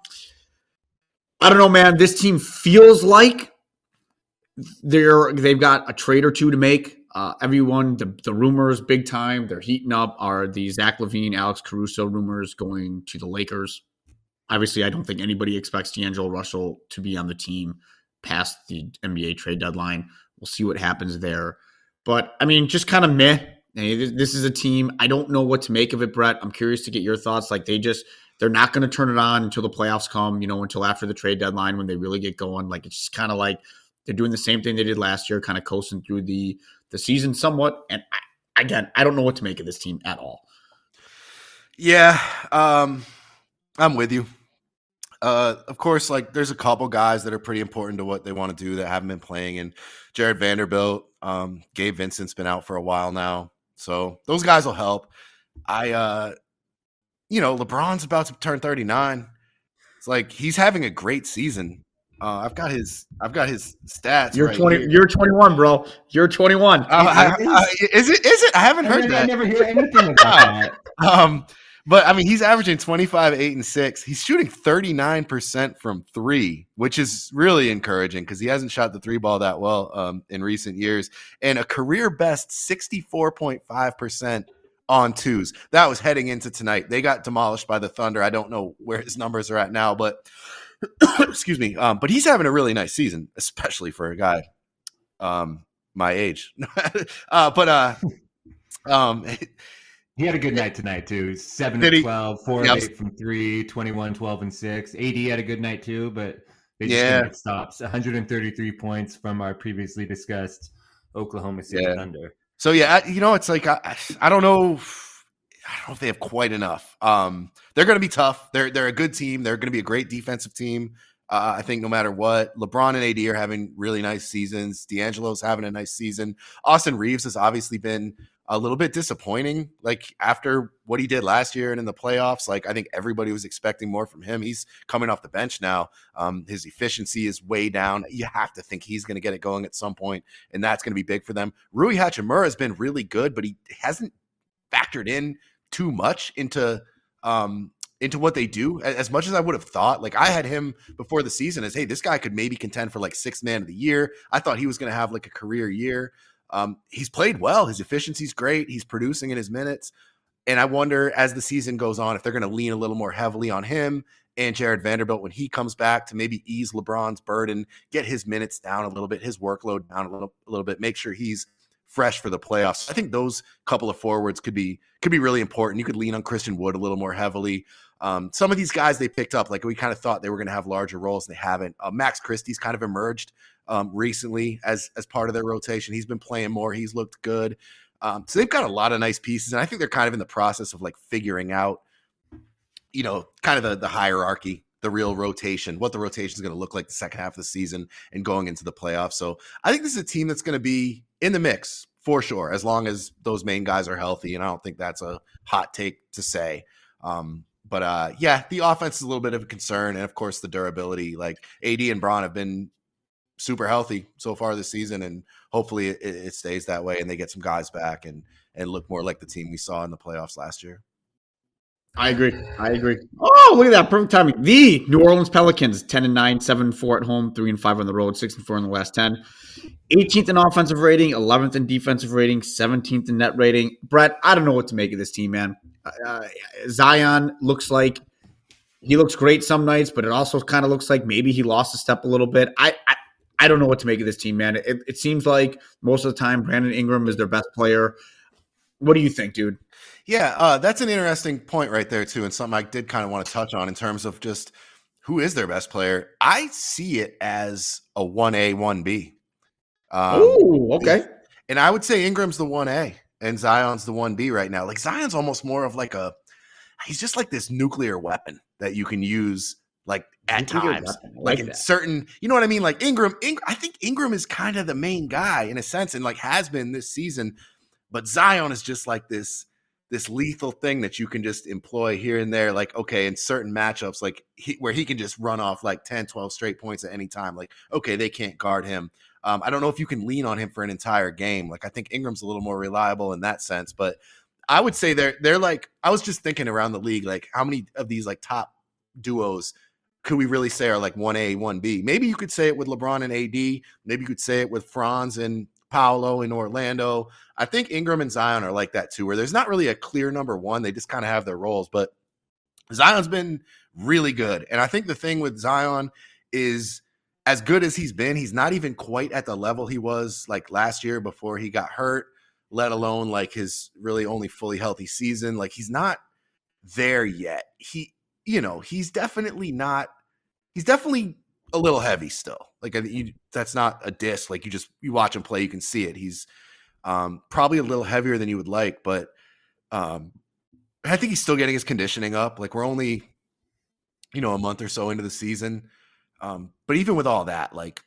I don't know, man. This team feels like they're they've got a trade or two to make. Uh, everyone, the, the rumors, big time, they're heating up are the Zach LaVine, Alex Caruso rumors going to the Lakers. Obviously, I don't think anybody expects D'Angelo Russell to be on the team past the N B A trade deadline. We'll see what happens there. But, I mean, just kind of meh. Hey, this, this is a team. I don't know what to make of it, Brett. I'm curious to get your thoughts. Like, they just – they're not going to turn it on until the playoffs come, you know, until after the trade deadline when they really get going. Like, it's just kind of like – They're doing the same thing they did last year, kind of coasting through the the season somewhat. And I, again, I don't know what to make of this team at all. Yeah, um, I'm with you. Uh, of course, like there's a couple guys that are pretty important to what they want to do that haven't been playing, and Jared Vanderbilt, um, Gabe Vincent's been out for a while now, so those guys will help. I, uh, you know, LeBron's about to turn thirty-nine. It's like he's having a great season. Uh, I've got his, I've got his stats. You're right twenty. here. You're twenty-one, bro. You're twenty-one. Uh, I, I, is it? Is it? I haven't heard I, that. I never hear anything about that. Um, but I mean, he's averaging twenty-five, eight, and six. He's shooting thirty-nine percent from three, which is really encouraging because he hasn't shot the three ball that well um, in recent years. And a career best sixty-four point five percent on twos. That was heading into tonight. They got demolished by the Thunder. I don't know where his numbers are at now, but excuse me. Um, but he's having a really nice season, especially for a guy um, my age. uh, but uh, um. He had a good night tonight, too. seven Did of he? twelve, four Yep. of eight from three, twenty-one, twelve, and six. A D had a good night, too, but they just Yeah. couldn't get stops. one hundred thirty-three points from our previously discussed Oklahoma City Yeah. Thunder. So, yeah, I- you know, it's like, I, I don't know. I don't know if they have quite enough. Um, they're going to be tough. They're, they're a good team. They're going to be a great defensive team. Uh, I think no matter what, LeBron and A D are having really nice seasons. D'Angelo's having a nice season. Austin Reeves has obviously been a little bit disappointing. Like after what he did last year and in the playoffs, like I think everybody was expecting more from him. He's coming off the bench now. Um, his efficiency is way down. You have to think he's going to get it going at some point, and that's going to be big for them. Rui Hachimura has been really good, but he hasn't factored in too much into um, into what they do as much as I would have thought. Like I had him before the season as, hey, this guy could maybe contend for like sixth man of the year. I thought he was going to have like a career year. Um, he's played well. His efficiency's great. He's producing in his minutes. And I wonder as the season goes on, if they're going to lean a little more heavily on him and Jared Vanderbilt when he comes back to maybe ease LeBron's burden, get his minutes down a little bit, his workload down a little, a little bit, make sure he's fresh for the playoffs. I think those couple of forwards could be, could be really important. You could lean on Christian Wood a little more heavily. Um, some of these guys they picked up, like we kind of thought they were going to have larger roles. And they haven't. Uh, Max Christie's kind of emerged um, recently as, as part of their rotation. He's been playing more. He's looked good. Um, so they've got a lot of nice pieces. And I think they're kind of in the process of like figuring out, you know, kind of the, the hierarchy, the real rotation, what the rotation is going to look like the second half of the season and going into the playoffs. So I think this is a team that's going to be in the mix for sure, as long as those main guys are healthy. And I don't think that's a hot take to say. Um, But uh, yeah, the offense is a little bit of a concern. And of course, the durability, like A D and Bron have been super healthy so far this season. And hopefully it, it stays that way and they get some guys back and, and look more like the team we saw in the playoffs last year. I agree. I agree. Oh, look at that. Perfect timing. The New Orleans Pelicans, ten and nine, seven and four at home, three and five on the road, six and four in the last ten. eighteenth in offensive rating, eleventh in defensive rating, seventeenth in net rating. Brett, I don't know what to make of this team, man. Uh, Zion looks like he looks great some nights, but it also kind of looks like maybe he lost a step a little bit. I, I I don't know what to make of this team, man. It, it seems like most of the time Brandon Ingram is their best player. What do you think, dude? Yeah, uh, that's an interesting point right there, too, and something I did kind of want to touch on in terms of just who is their best player. I see it as a one A, one B. Um, Oh, okay. And I would say Ingram's the one A and Zion's the one B right now. Like Zion's almost more of like a – he's just like this nuclear weapon that you can use like at Nuclear times. weapon. I Like, like in that. certain – you know what I mean? Like Ingram, Ing- I think Ingram is kind of the main guy in a sense and like has been this season. But Zion is just like this – this lethal thing that you can just employ here and there. Like, okay, in certain matchups, like he, where he can just run off like ten, twelve straight points at any time. Like, okay, they can't guard him. Um, I don't know if you can lean on him for an entire game. Like, I think Ingram's a little more reliable in that sense, but I would say they're, they're like, I was just thinking around the league, like how many of these like top duos could we really say are like one A, one B? Maybe you could say it with LeBron and A D. Maybe you could say it with Franz and Paolo in Orlando. I think Ingram and Zion are like that too, where there's not really a clear number one. They just kind of have their roles, but Zion's been really good. And I think the thing with Zion is as good as he's been, he's not even quite at the level he was like last year before he got hurt, let alone like his really only fully healthy season. Like he's not there yet. He, you know, he's definitely not, he's definitely a little heavy still. Like you, that's not a diss. Like you just you watch him play, you can see it. He's um, probably a little heavier than you would like, but um, I think he's still getting his conditioning up. Like we're only, you know, a month or so into the season. Um, but even with all that, like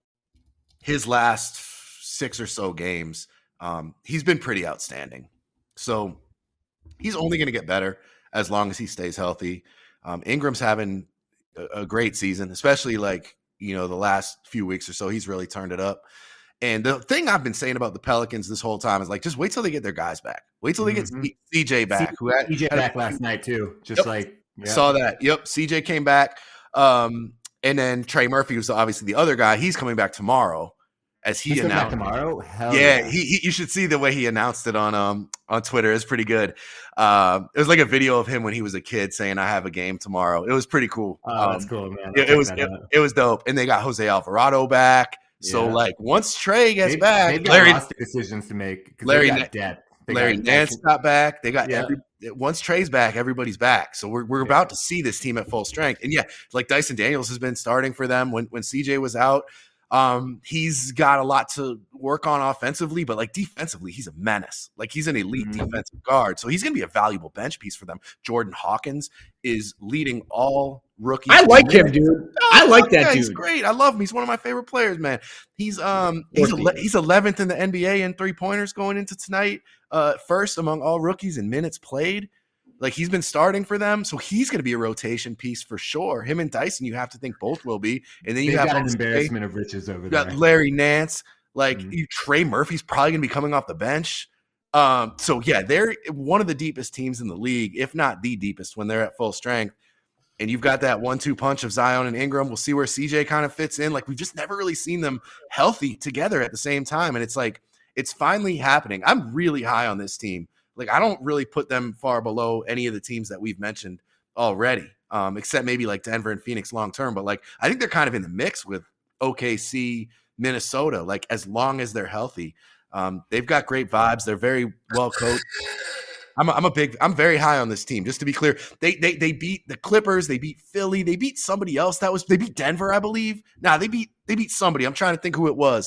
his last six or so games, um, he's been pretty outstanding. So he's only going to get better as long as he stays healthy. Um, Ingram's having a, a great season, especially like, you know, the last few weeks or so, he's really turned it up. And the thing I've been saying about the Pelicans this whole time is like, just wait till they get their guys back. Wait till they get mm-hmm. C J back. C- who had, C J had back a, last night too. Just yep, like yeah. Saw that. Yep. C J came back. Um, and then Trey Murphy was obviously the other guy. He's coming back tomorrow. As he He's announced tomorrow, Hell yeah, yeah. He, he you should see the way he announced it on um on Twitter. It's pretty good. Um, it was like a video of him when he was a kid saying, "I have a game tomorrow." It was pretty cool. Oh, um, that's cool, man. It, it was it, it was dope, and they got Jose Alvarado back. Yeah. So like once Trey gets they, back, they've got Larry roster decisions to make. Larry they got depth. They Larry got Nance got back. They got yeah. every once Trey's back, everybody's back. So we're we're yeah. about to see this team at full strength. And yeah, like Dyson Daniels has been starting for them when when C J was out. Um, he's got a lot to work on offensively, but like defensively, he's a menace. Like he's an elite mm-hmm. defensive guard. So he's going to be a valuable bench piece for them. Jordan Hawkins is leading all rookies. I like him, dude. Oh, I like that yeah, dude. He's great. I love him. He's one of my favorite players, man. He's, um, he's, ele- he's eleventh in the N B A in three pointers going into tonight. Uh, first among all rookies in minutes played. Like he's been starting for them, so he's going to be a rotation piece for sure. Him and Dyson, you have to think both will be. And then you They've have got an embarrassment of riches over you there. got Larry Nance, like Mhm. you, Trey Murphy's probably going to be coming off the bench. Um, so yeah, they're one of the deepest teams in the league, if not the deepest, when they're at full strength. And you've got that one-two punch of Zion and Ingram. We'll see where C J kind of fits in. Like we've just never really seen them healthy together at the same time, and it's like it's finally happening. I'm really high on this team. Like, I don't really put them far below any of the teams that we've mentioned already, um, except maybe like Denver and Phoenix long term. But like, I think they're kind of in the mix with O K C, Minnesota, like as long as they're healthy. Um, they've got great vibes. They're very well coached. I'm a, I'm a big, I'm very high on this team. Just to be clear, they they they beat the Clippers, they beat Philly, they beat somebody else. That was they beat Denver, I believe. Nah, they beat they beat somebody. I'm trying to think who it was.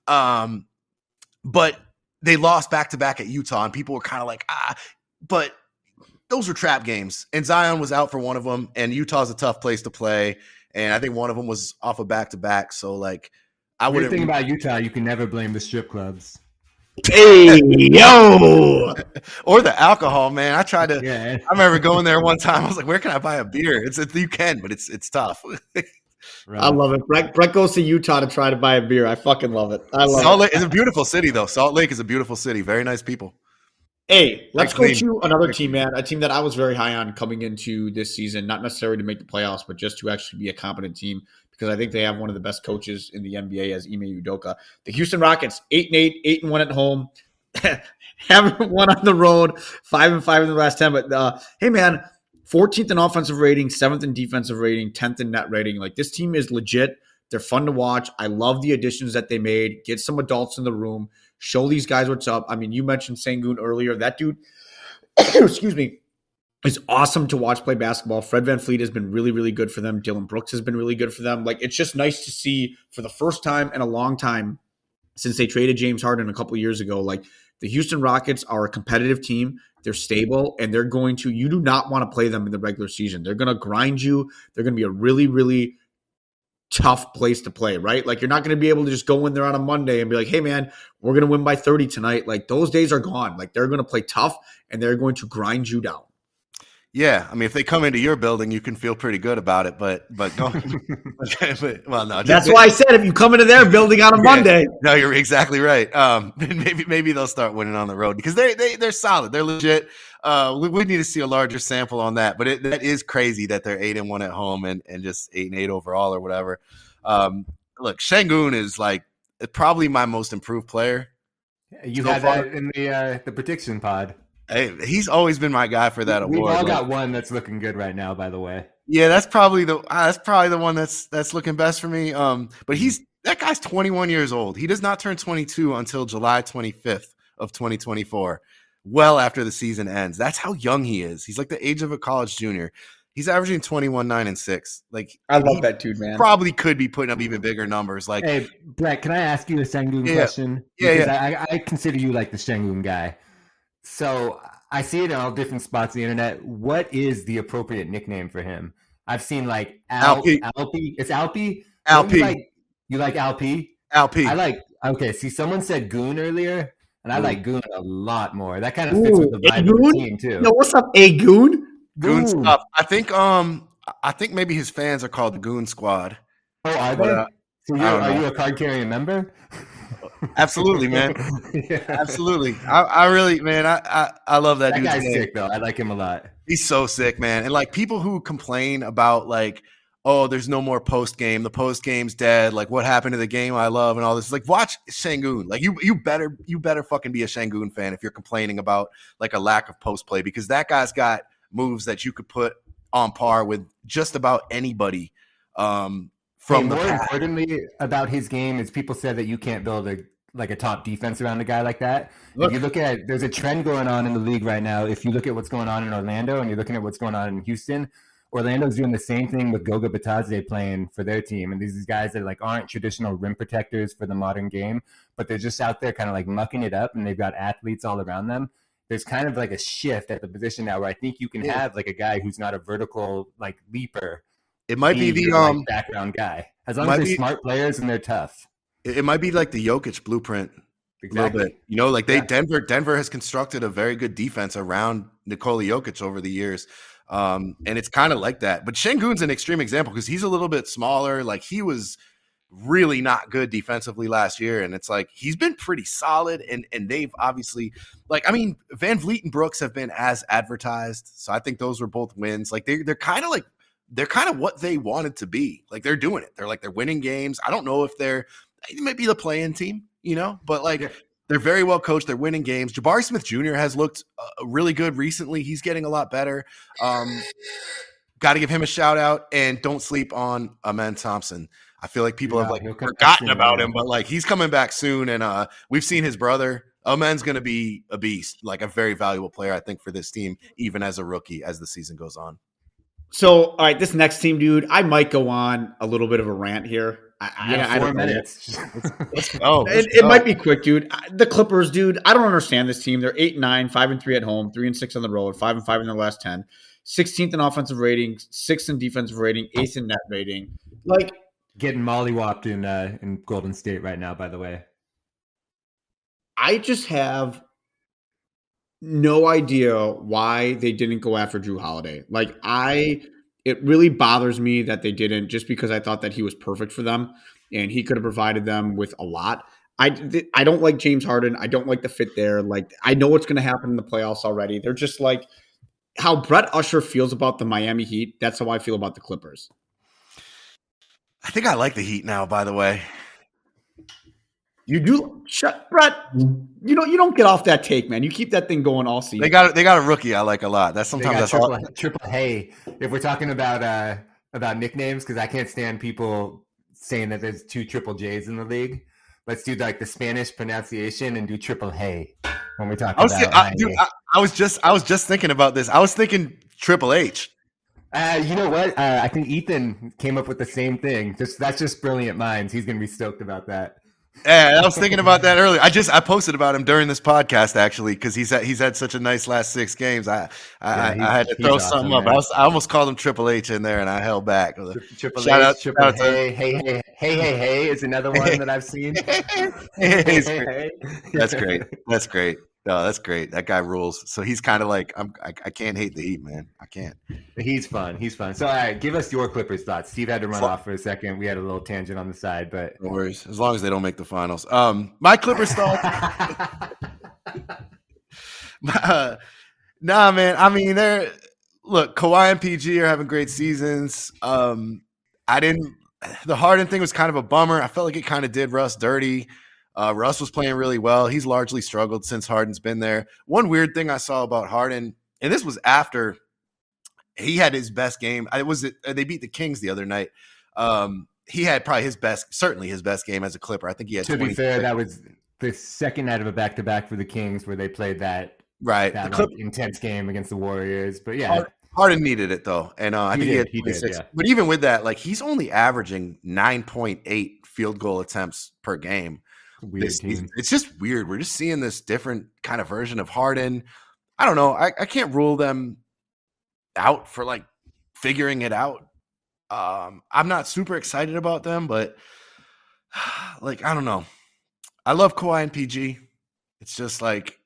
Um, but they lost back-to-back at Utah, and people were kind of like, ah, but those were trap games. And Zion was out for one of them, and Utah's a tough place to play. And I think one of them was off of back-to-back. So, like, I would wouldn't. The thing about Utah, you can never blame the strip clubs. Hey, yo! Or the alcohol, man. I tried to. Yeah. I remember going there one time. I was like, where can I buy a beer? It's, it's You can, but it's it's tough. Right. I love it. Brett, Brett goes to Utah to try to buy a beer. I fucking love it. I love Salt it. Lake is a beautiful city, though. Salt Lake is a beautiful city. Very nice people. Hey, let's go to another team, man. A team that I was very high on coming into this season, not necessarily to make the playoffs, but just to actually be a competent team because I think they have one of the best coaches in the N B A as Ime Udoka. The Houston Rockets, eight and eight, eight and one at home, haven't won on the road, five and five in the last ten. But uh, hey, man. fourteenth in offensive rating, seventh in defensive rating, tenth in net rating. Like this team is legit. They're fun to watch. I love the additions that they made. Get some adults in the room. Show these guys what's up. I mean, you mentioned Sengun earlier. That dude, excuse me, is awesome to watch play basketball. Fred VanVleet has been really, really good for them. Dylan Brooks has been really good for them. Like it's just nice to see for the first time in a long time since they traded James Harden a couple of years ago. Like the Houston Rockets are a competitive team. They're stable, and they're going to – you do not want to play them in the regular season. They're going to grind you. They're going to be a really, really tough place to play, right? Like you're not going to be able to just go in there on a Monday and be like, hey, man, we're going to win by thirty tonight. Like those days are gone. Like they're going to play tough, and they're going to grind you down. Yeah, I mean, if they come into your building, you can feel pretty good about it. But but go, but, well, no, that's why I said if you come into their building on a yeah, Monday, no, you're exactly right. Um, maybe maybe they'll start winning on the road because they they they're solid, they're legit. Uh, we, we need to see a larger sample on that, but it, that is crazy that they're eight and one at home and and just eight and eight overall or whatever. Um, look, Sengun is like probably my most improved player. You so had far. that in the uh, the prediction pod. Hey, he's always been my guy for that We've award. We've all like, got one that's looking good right now, by the way. Yeah, that's probably the uh, that's probably the one that's that's looking best for me. Um, but he's that guy's twenty-one years old. He does not turn twenty-two until July twenty-fifth of twenty twenty-four, well after the season ends. That's how young he is. He's like the age of a college junior. He's averaging twenty-one, nine, and six. Like I love he that dude, man. Probably could be putting up even bigger numbers. Like, hey, Brett, can I ask you a Sengun yeah, question? Yeah, because yeah. I, I consider you like the Sengun guy. So I see it in all different spots on the internet. What is the appropriate nickname for him? I've seen like Al, Alp. Alpy. It's Alpy. Alp. You like, you like Alpy? Alp. I like. Okay, see, someone said Goon earlier, and I Ooh. like Goon a lot more. That kind of fits Ooh, with the vibe of the team too. No, what's up, a Goon? Goon stuff. I think. Um, I think maybe his fans are called the Goon Squad. Oh, are they? Uh, so you're, are you a card carrying member? Absolutely, man. yeah. Absolutely. I, I really, man, I, I, I love that, that dude. That guy's name. sick, though. I like him a lot. He's so sick, man. And like people who complain about like, oh, there's no more post game. The post game's dead. Like, what happened to the game I love and all this? Like, watch Sengun. Like, you, you better, you better fucking be a Sengun fan if you're complaining about like a lack of post play, because that guy's got moves that you could put on par with just about anybody. Um, From hey, more past. importantly about his game is people said that you can't build a like a top defense around a guy like that. Look. If you look at, there's a trend going on in the league right now. If you look at what's going on in Orlando and you're looking at what's going on in Houston, Orlando's doing the same thing with Goga Bitadze playing for their team. And these guys that like aren't traditional rim protectors for the modern game, but they're just out there kind of like mucking it up, and they've got athletes all around them. There's kind of like a shift at the position now where I think you can yeah. have like a guy who's not a vertical like leaper. It might be the um, like background guy. As long as they're be, smart players and they're tough. It might be like the Jokic blueprint exactly. a little bit. You know, like they yeah. Denver Denver has constructed a very good defense around Nikola Jokic over the years. Um, and it's kind of like that. But Sengun's an extreme example because he's a little bit smaller. Like he was really not good defensively last year. And it's like he's been pretty solid. And and they've obviously like I mean, Van Vliet and Brooks have been as advertised. So I think those were both wins. Like they they're kind of like they're kind of what they wanted to be. Like they're doing it. They're like they're winning games. I don't know if they're they might be the play-in team, you know, but like yeah. they're very well coached. They're winning games. Jabari Smith Junior has looked uh, really good recently. He's getting a lot better. Um, got to give him a shout out, and don't sleep on Amen Thompson. I feel like people yeah, have like forgotten about him, but like he's coming back soon, and uh, we've seen his brother. Amen's going to be a beast, like a very valuable player, I think, for this team, even as a rookie as the season goes on. So, all right, this next team, dude, I might go on a little bit of a rant here. I, yeah, I, four I don't minutes. Let's go. Let's it, go. It might be quick, dude. The Clippers, dude, I don't understand this team. They're eight and nine, five and three at home, three and six on the road, five and five in their last ten, sixteenth in offensive rating, sixth in defensive rating, eighth in net rating. Like getting mollywopped in uh, in Golden State right now. By the way, I just have no idea why they didn't go after Jrue Holiday. Like I. It really bothers me that they didn't, just because I thought that he was perfect for them and he could have provided them with a lot. I, I don't like James Harden. I don't like the fit there. Like, I know what's going to happen in the playoffs already. They're just like how Brett Usher feels about the Miami Heat. That's how I feel about the Clippers. I think I like the Heat now, by the way. You do shut Brett. You know you don't get off that take, man. You keep that thing going all season. They got they got a rookie I like a lot. That's sometimes that's triple, all. triple hey. If we're talking about uh, about nicknames, because I can't stand people saying that there's two triple J's in the league. Let's do like the Spanish pronunciation and do triple hey when we talk I was, about. I, dude, I, I was just I was just thinking about this. I was thinking Triple H. Uh, you know what? Uh, I think Ethan came up with the same thing. Just that's just brilliant minds. He's gonna be stoked about that. Yeah, I was thinking about that earlier. I just I posted about him during this podcast actually because he's had, he's had such a nice last six games. I I, yeah, I had to throw awesome, something up. I, was, I almost called him Triple H in there, and I held back. Triple Shout H, out, Triple shout hey, hey, hey, hey, hey, hey is another one that I've seen. hey, hey, hey. That's great. That's great. No, that's great. That guy rules. So he's kind of like I'm. I, I can't hate the Heat, man. I can't. He's fun. He's fun. So, all right, give us your Clippers thoughts. Steve had to run off for a second. We had a little tangent on the side, but no worries. As long as they don't make the finals. Um, my Clippers thoughts. uh, nah, man. I mean, they're look. Kawhi and P G are having great seasons. Um, I didn't. The Harden thing was kind of a bummer. I felt like it kind of did Russ dirty. Uh, Russ was playing really well. He's largely struggled since Harden's been there. One weird thing I saw about Harden, and this was after he had his best game. I was they beat the Kings the other night. Um, he had probably his best, certainly his best game as a Clipper. I think he had. To be fair, that was the second night of a back-to-back for the Kings where they played that right that the Clip- like, intense game against the Warriors. But yeah. Harden needed it though, and uh, I He think he did, had he did, twenty-six. yeah. But even with that, like he's only averaging nine point eight field goal attempts per game. Weird This team. season. It's just weird. We're just seeing this different kind of version of Harden. I don't know. I, I can't rule them out for like figuring it out. Um, I'm not super excited about them, but like I don't know. I love Kawhi and P G. It's just like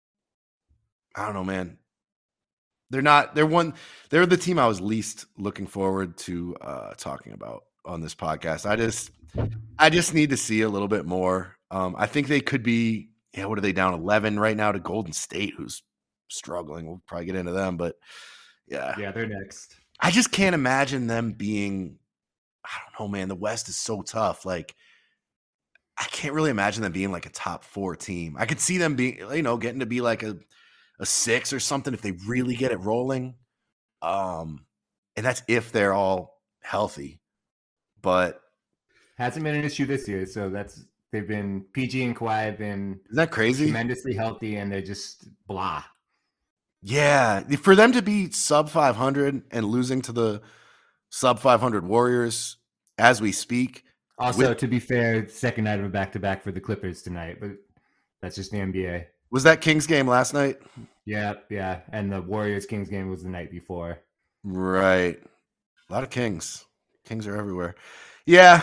I don't know, man. They're not. They're one. They're the team I was least looking forward to uh, talking about on this podcast. I just, I just need to see a little bit more. Um, I think they could be. Yeah, what are they down eleven right now to Golden State, who's struggling. We'll probably get into them, but yeah, Yeah, they're next. I just can't imagine them being. I don't know, man. The West is so tough. Like, I can't really imagine them being like a top four team. I could see them being, you know, getting to be like a. a six or something if they really get it rolling. Um, and that's if they're all healthy. But hasn't been an issue this year, so that's they've been P G and Kawhi have been is that crazy? tremendously healthy, and they're just blah. Yeah, for them to be sub five hundred and losing to the sub five hundred Warriors as we speak. Also, with, to be fair, second night of a back-to-back for the Clippers tonight, but that's just the N B A. Was that Kings game last night? Yeah, yeah. And the Warriors-Kings game was the night before. Right. A lot of Kings. Kings are everywhere. Yeah.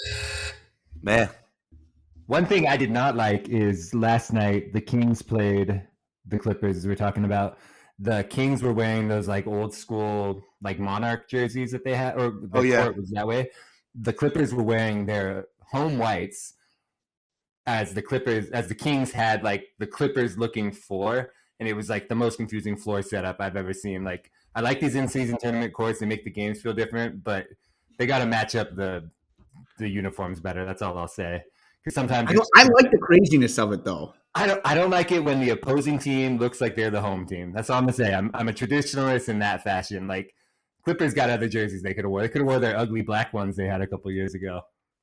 Man. One thing I did not like is last night the Kings played the Clippers, as we were talking about. The Kings were wearing those like old school like Monarch jerseys that they had, or the oh, yeah. court was that way. The Clippers were wearing their home whites. As the Clippers, as the Kings had like the Clippers looking floor, and it was like the most confusing floor setup I've ever seen. Like I like these in-season tournament courts; they make the games feel different, but they got to match up the the uniforms better. That's all I'll say. Because sometimes I, don't, I like the craziness of it, though. I don't. I don't like it when the opposing team looks like they're the home team. That's all I'm gonna say. I'm I'm a traditionalist in that fashion. Like Clippers got other jerseys they could have worn. They could have worn their ugly black ones they had a couple years ago.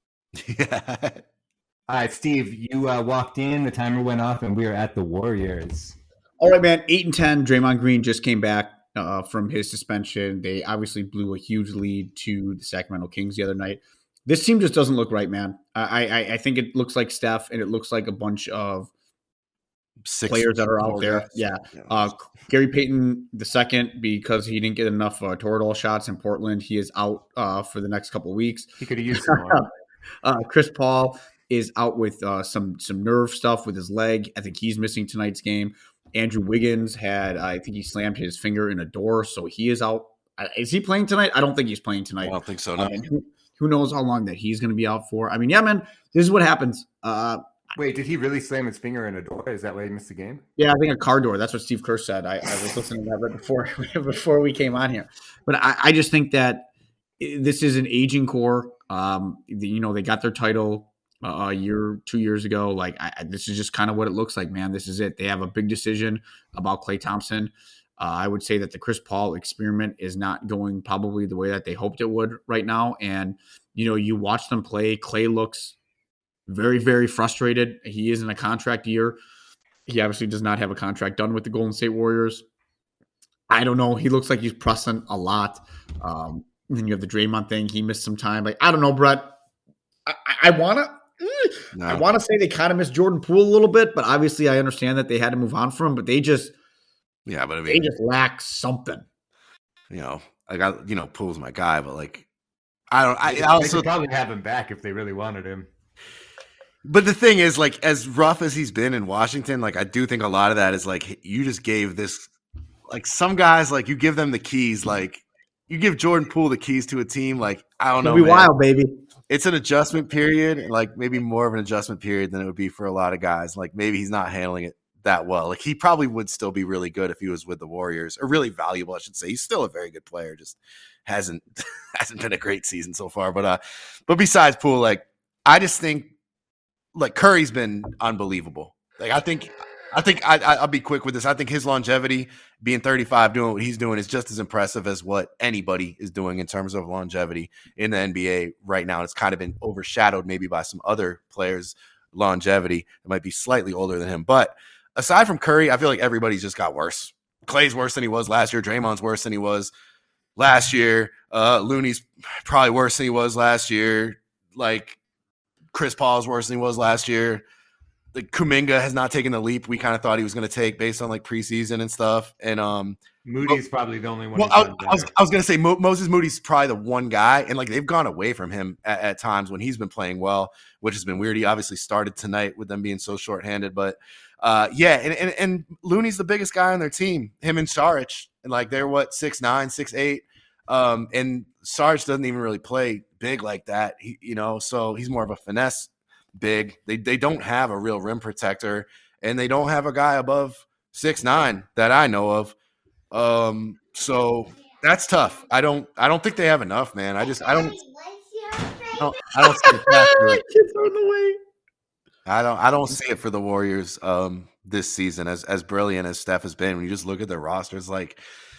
Yeah. All right, Steve, you uh, walked in, the timer went off, and we were at the Warriors. All right, man. eight and ten. Draymond Green just came back uh, from his suspension. They obviously blew a huge lead to the Sacramento Kings the other night. This team just doesn't look right, man. I I, I think it looks like Steph, and it looks like a bunch of Six players that are out there. Guys. Yeah. Uh, Gary Payton the second, because he didn't get enough uh, Toradol shots in Portland. He is out uh, for the next couple of weeks. He could have used some more. uh, Chris Paul is out with uh, some some nerve stuff with his leg. I think he's missing tonight's game. Andrew Wiggins had, I think he slammed his finger in a door, so he is out. Is he playing tonight? I don't think he's playing tonight. I don't think so. No. Um, who, who knows how long that he's going to be out for? I mean, yeah, man, this is what happens. Uh, Wait, did he really slam his finger in a door? Is that why he missed the game? Yeah, I think a car door. That's what Steve Kerr said. I, I was listening to that right before before we came on here. But I, I just think that this is an aging core. Um, you know, they got their title a year, two years ago. Like I, this is just kind of what it looks like, man. This is it. They have a big decision about Klay Thompson. Uh, I would say that the Chris Paul experiment is not going probably the way that they hoped it would right now. And, you know, you watch them play. Klay looks very, very frustrated. He is in a contract year. He obviously does not have a contract done with the Golden State Warriors. I don't know. He looks like he's pressing a lot. Um, then you have the Draymond thing. He missed some time. Like, I don't know, Brett. I, I want to no. I want to say they kind of missed Jordan Poole a little bit, but obviously I understand that they had to move on from him, but they just yeah, but I mean, they just lack something. You know, I got, you know, Poole's my guy, but like, I don't, I, they, I also they could probably have him back if they really wanted him. But the thing is, like, as rough as he's been in Washington, like, I do think a lot of that is like, you just gave this, like, some guys, like, you give them the keys, like, you give Jordan Poole the keys to a team, like, I don't know. It'll be wild, baby. It's an adjustment period, like, maybe more of an adjustment period than it would be for a lot of guys. Like, maybe he's not handling it that well. Like, he probably would still be really good if he was with the Warriors, or really valuable, I should say. He's still a very good player, just hasn't hasn't been a great season so far. But uh, but besides Poole, like, I just think, like, Curry's been unbelievable. Like, I think, I think I, I'll be quick with this. I think his longevity, being thirty-five, doing what he's doing, is just as impressive as what anybody is doing in terms of longevity in the N B A right now. It's kind of been overshadowed maybe by some other players' longevity that might be slightly older than him. But aside from Curry, I feel like everybody's just got worse. Clay's worse than he was last year. Draymond's worse than he was last year. Uh, Looney's probably worse than he was last year. Like Chris Paul's worse than he was last year. Like Kuminga has not taken the leap we kind of thought he was going to take based on like preseason and stuff. And um, Moody's probably the only one. Well, I, I was I was going to say Mo- Moses Moody's probably the one guy, and like they've gone away from him at, at times when he's been playing well, which has been weird. He obviously started tonight with them being so shorthanded, but uh, yeah, and, and and Looney's the biggest guy on their team. Him and Saric, and like they're what six nine, six eight, um, and Saric doesn't even really play big like that. He, you know, so he's more of a finesse big. They they don't have a real rim protector, and they don't have a guy above six nine that I know of. Um, so that's tough. I don't I don't think they have enough, man. I just I don't I don't, I don't see it. Kids are in the way. I don't I don't see it for the Warriors um this season as as brilliant as Steph has been. When you just look at their rosters, like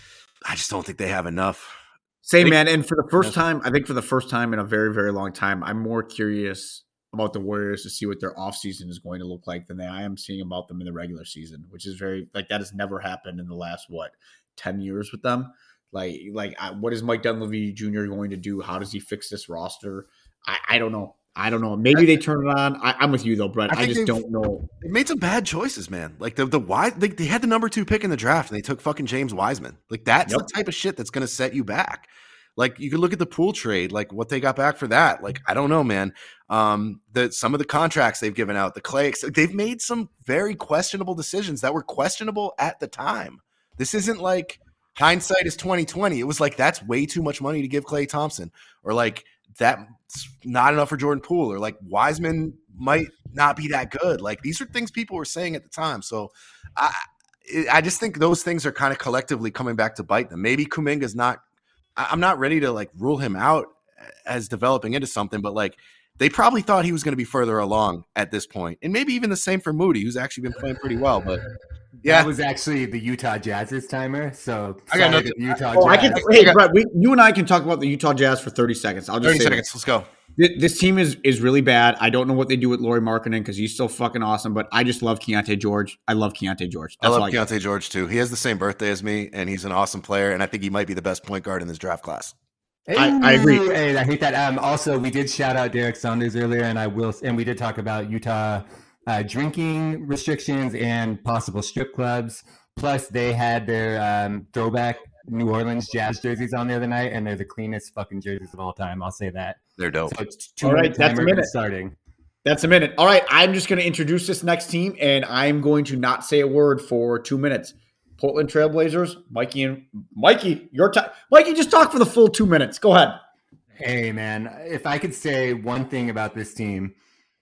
I just don't think they have enough. Same, man. And for the first time, I think for the first time in a very, very long time, I'm more curious about the Warriors to see what their offseason is going to look like than I am seeing about them in the regular season, which is very like that has never happened in the last what ten years with them. Like, like I, what is Mike Dunleavy Junior going to do? How does he fix this roster? I, I don't know. I don't know. Maybe they turn it on. I, I'm with you though, Brett. I, I just don't know. They made some bad choices, man. Like the the why they, they had the number two pick in the draft and they took fucking James Wiseman. Like that's yep. the type of shit that's going to set you back. Like you can look at the Poole trade, like what they got back for that. Like I don't know, man. Um, the some of the contracts they've given out, the Clay, they've made some very questionable decisions that were questionable at the time. This isn't like hindsight is twenty twenty. It was like that's way too much money to give Klay Thompson, or like that's not enough for Jordan Poole, or like Wiseman might not be that good. Like these are things people were saying at the time. So I, I just think those things are kind of collectively coming back to bite them. Maybe Kuminga's not. I'm not ready to like rule him out as developing into something, but like they probably thought he was going to be further along at this point. And maybe even the same for Moody, who's actually been playing pretty well, but yeah. That was actually the Utah Jazz's timer. So I got nothing. Utah oh, Jazz. I can, hey, Brett, we, you and I can talk about the Utah Jazz for thirty seconds. I'll just thirty say seconds. This. Let's go. This team is is really bad. I don't know what they do with Lauri Markkanen because he's so fucking awesome, but I just love Keontae George. I love Keontae George. That's I love I Keontae George too. He has the same birthday as me, and he's an awesome player, and I think he might be the best point guard in this draft class. I, I agree. Hey, I hate that. Um, also, we did shout out Derek Saunders earlier, and I will, and we did talk about Utah uh, drinking restrictions and possible strip clubs. Plus, they had their um, throwback New Orleans Jazz jerseys on the other night, and they're the cleanest fucking jerseys of all time. I'll say that. They're dope. So it's two all right, that's a minute starting. That's a minute. All right, I'm just going to introduce this next team, and I'm going to not say a word for two minutes. Portland Trailblazers, Mikey and Mikey, your time. Mikey, just talk for the full two minutes. Go ahead. Hey, man, if I could say one thing about this team,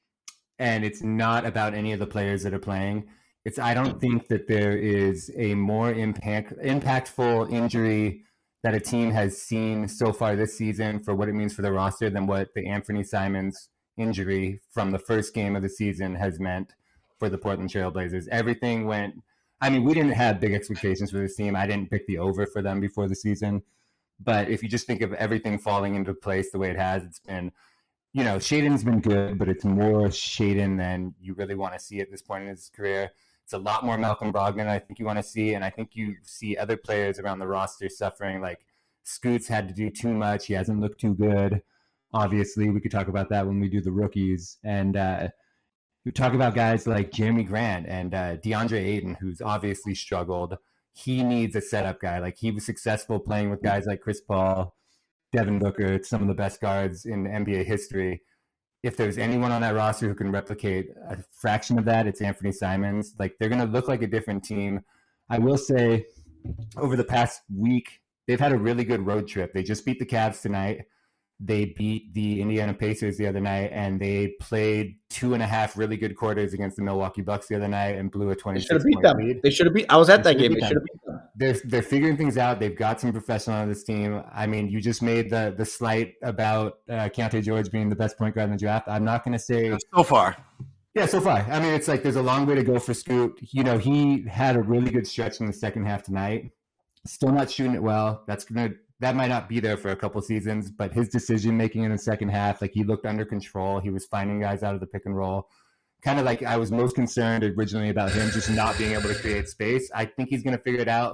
and it's not about any of the players that are playing, it's I don't think that there is a more impact, impactful injury that a team has seen so far this season for what it means for the roster than what the Anthony Simons injury from the first game of the season has meant for the Portland Trailblazers. Everything went – I mean, we didn't have big expectations for this team. I didn't pick the over for them before the season. But if you just think of everything falling into place the way it has, it's been – you know, Shaedon's been good, but it's more Shaedon than you really want to see at this point in his career. It's a lot more Malcolm Brogdon I think you want to see, and I think you see other players around the roster suffering. Like Scoots had to do too much. He hasn't looked too good. Obviously, we could talk about that when we do the rookies. And uh, we talk about guys like Jeremy Grant and uh, DeAndre Ayton, who's obviously struggled. He needs a setup guy. Like he was successful playing with guys like Chris Paul, Devin Booker, some of the best guards in N B A history. If there's anyone on that roster who can replicate a fraction of that, it's Anthony Simons. Like they're going to look like a different team. I will say over the past week, they've had a really good road trip. They just beat the Cavs tonight. They beat the Indiana Pacers the other night, and they played two and a half really good quarters against the Milwaukee Bucks the other night and blew a twenty-six point lead. They should have beat. I was at that game. They should have beat them. They're they're figuring things out. They've got some professional on this team. I mean, you just made the the slight about uh, Keontae George being the best point guard in the draft. I'm not going to say so far. Yeah, so far. I mean, it's like there's a long way to go for Scoot. You know, he had a really good stretch in the second half tonight. Still not shooting it well. That's gonna. That might not be there for a couple seasons, but his decision making in the second half, like he looked under control. He was finding guys out of the pick and roll. Kind of like I was most concerned originally about him just not being able to create space. I think he's going to figure it out.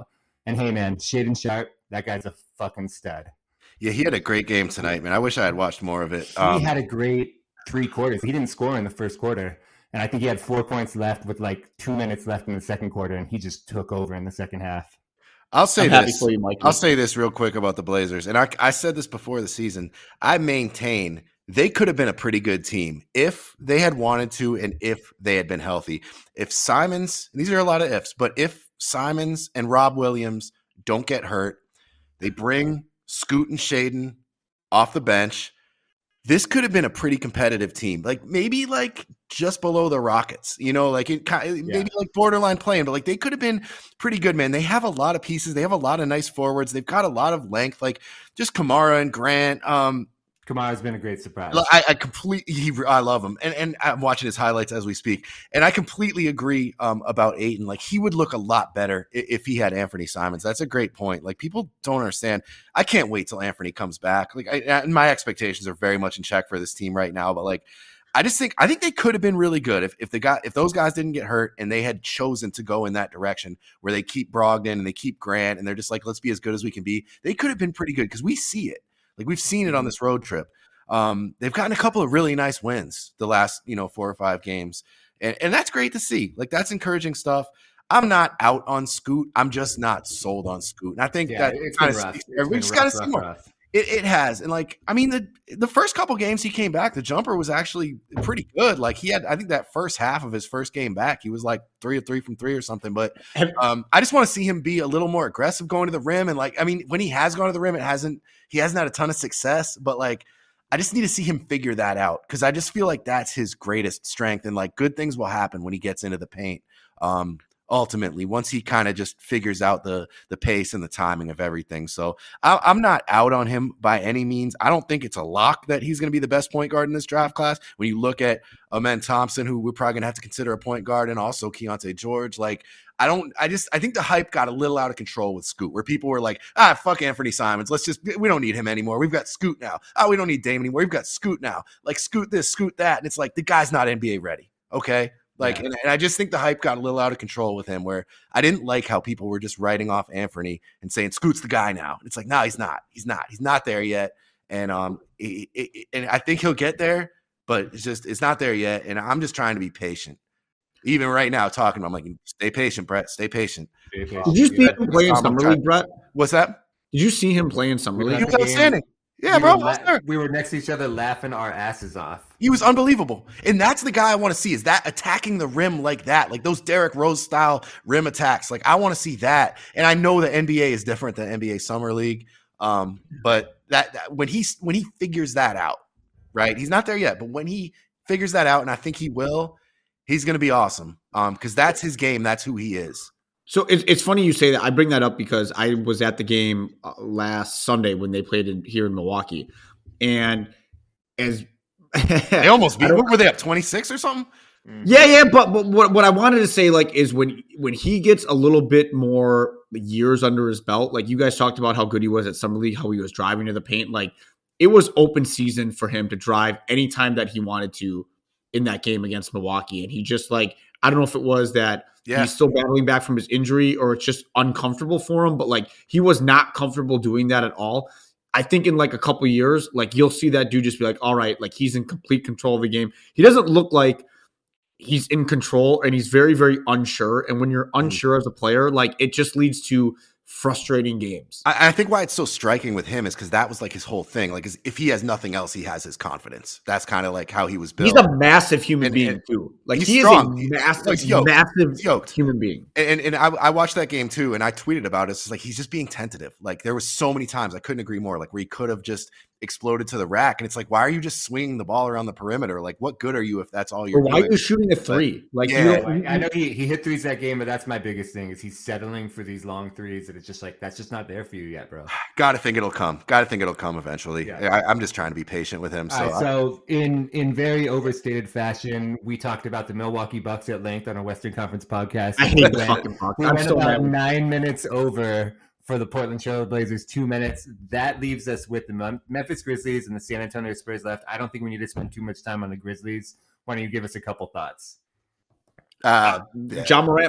And hey, man, Shaedon Sharpe, that guy's a fucking stud. Yeah, he had a great game tonight, man. I wish I had watched more of it. He Um, had a great three quarters. He didn't score in the first quarter. And I think he had four points left with like two minutes left in the second quarter, and he just took over in the second half. I'll say I'm happy this. for you, Mikey. I'll say this real quick about the Blazers. And I, I said this before the season. I maintain they could have been a pretty good team if they had wanted to and if they had been healthy. If Simons, these are a lot of ifs, but if Simons and Rob Williams don't get hurt, they bring Scoot and Shaedon off the bench, this could have been a pretty competitive team. Like maybe like just below the Rockets, you know, like it yeah. maybe like borderline playing, but like they could have been pretty good, man. They have a lot of pieces. They have a lot of nice forwards. They've got a lot of length, like just Kamara and Grant. Um, Kamara's been a great surprise. I, I completely, I love him, and and I'm watching his highlights as we speak, and I completely agree um, about Ayton. Like he would look a lot better if, if he had Anthony Simons. That's a great point. Like people don't understand. I can't wait till Anthony comes back. Like I, and my expectations are very much in check for this team right now, but like I just think I think they could have been really good if if the guy if those guys didn't get hurt and they had chosen to go in that direction where they keep Brogdon and they keep Grant and they're just like let's be as good as we can be. They could have been pretty good because we see it. Like we've seen it on this road trip. Um, they've gotten a couple of really nice wins the last, you know, four or five games. And, and that's great to see. Like that's encouraging stuff. I'm not out on Scoot. I'm just not sold on Scoot. And I think yeah, that it's kind been of rough. speaks, It's we been just rough, got to see rough, more. rough. It, it has. And like, I mean, the the first couple games he came back, the jumper was actually pretty good. Like he had, I think that first half of his first game back, he was like three or three from three or something. But um, I just want to see him be a little more aggressive going to the rim. And like, I mean, when he has gone to the rim, it hasn't, he hasn't had a ton of success, but like, I just need to see him figure that out because I just feel like that's his greatest strength and like good things will happen when he gets into the paint. Um, ultimately, once he kind of just figures out the the pace and the timing of everything. So I, I'm not out on him by any means. I don't think it's a lock that he's going to be the best point guard in this draft class. When you look at Amen Thompson, who we're probably going to have to consider a point guard, and also Keontae George, like I don't, I just, I think the hype got a little out of control with Scoot, where people were like, ah, fuck Anthony Simons. Let's just, we don't need him anymore. We've got Scoot now. Oh, we don't need Dame anymore. We've got Scoot now. Like Scoot this, Scoot that. And it's like, the guy's not N B A ready. Okay. Like, yeah. and, and I just think the hype got a little out of control with him, where I didn't like how people were just writing off Anthony and saying Scoot's the guy now. It's like, no, he's not. He's not. He's not there yet. And um, it, it, and I think he'll get there, but it's just, it's not there yet. And I'm just trying to be patient. Even right now, talking, I'm like, stay patient, Brett. Stay patient. Stay patient. Did you see him play in Summer League, Brett? What's that? Did you see him play in Summer League? He was outstanding. Yeah, we bro. Were la- we were next to each other laughing our asses off. He was unbelievable. And that's the guy I want to see, is that attacking the rim like that, like those Derrick Rose style rim attacks. Like I want to see that. And I know the N B A is different than N B A Summer League. Um, but that, that when he when he figures that out, right? He's not there yet, but when he figures that out, and I think he will, he's going to be awesome. Um, because that's his game. That's who he is. So it's it's funny you say that. I bring that up because I was at the game uh, last Sunday when they played in, here in Milwaukee, and as they almost beat. What were they up twenty-six or something? Yeah, yeah. But, but what what I wanted to say like is when when he gets a little bit more years under his belt, like you guys talked about how good he was at Summer League, how he was driving to the paint, like it was open season for him to drive anytime that he wanted to in that game against Milwaukee, and he just like I don't know if it was that. Yeah. He's still battling back from his injury or it's just uncomfortable for him, but like he was not comfortable doing that at all. I think in like a couple of years, like you'll see that dude just be like, all right, like he's in complete control of the game. He doesn't look like he's in control and he's very, very unsure. And when you're unsure as a player, like it just leads to frustrating games. I, I think why it's so striking with him is because that was like his whole thing. Like if he has nothing else, he has his confidence. That's kind of like how he was built. He's a massive human and, being and too. Like he's he strong. is a massive, he's yoked. massive he's yoked. human being. And and I, I watched that game too, and I tweeted about it. It's like he's just being tentative. Like there was so many times I couldn't agree more. Like where he could have just exploded to the rack, and it's like, why are you just swinging the ball around the perimeter? Like, what good are you if that's all you're or why doing? are you shooting a three? But, like, yeah, you know, like, I know he, he hit threes that game, but that's my biggest thing is he's settling for these long threes, and it's just like that's just not there for you yet, bro. Gotta think it'll come. Gotta think it'll come eventually. Yeah. I, I'm just trying to be patient with him. So, right, so in in very overstated fashion, we talked about the Milwaukee Bucks at length on a Western Conference podcast. I hate the fucking Bucks. We I'm went so about mad. nine minutes over for the Portland Trail Blazers, two minutes. That leaves us with the Mem- Memphis Grizzlies and the San Antonio Spurs left. I don't think we need to spend too much time on the Grizzlies. Why don't you give us a couple thoughts? Uh, yeah. John Morant, man,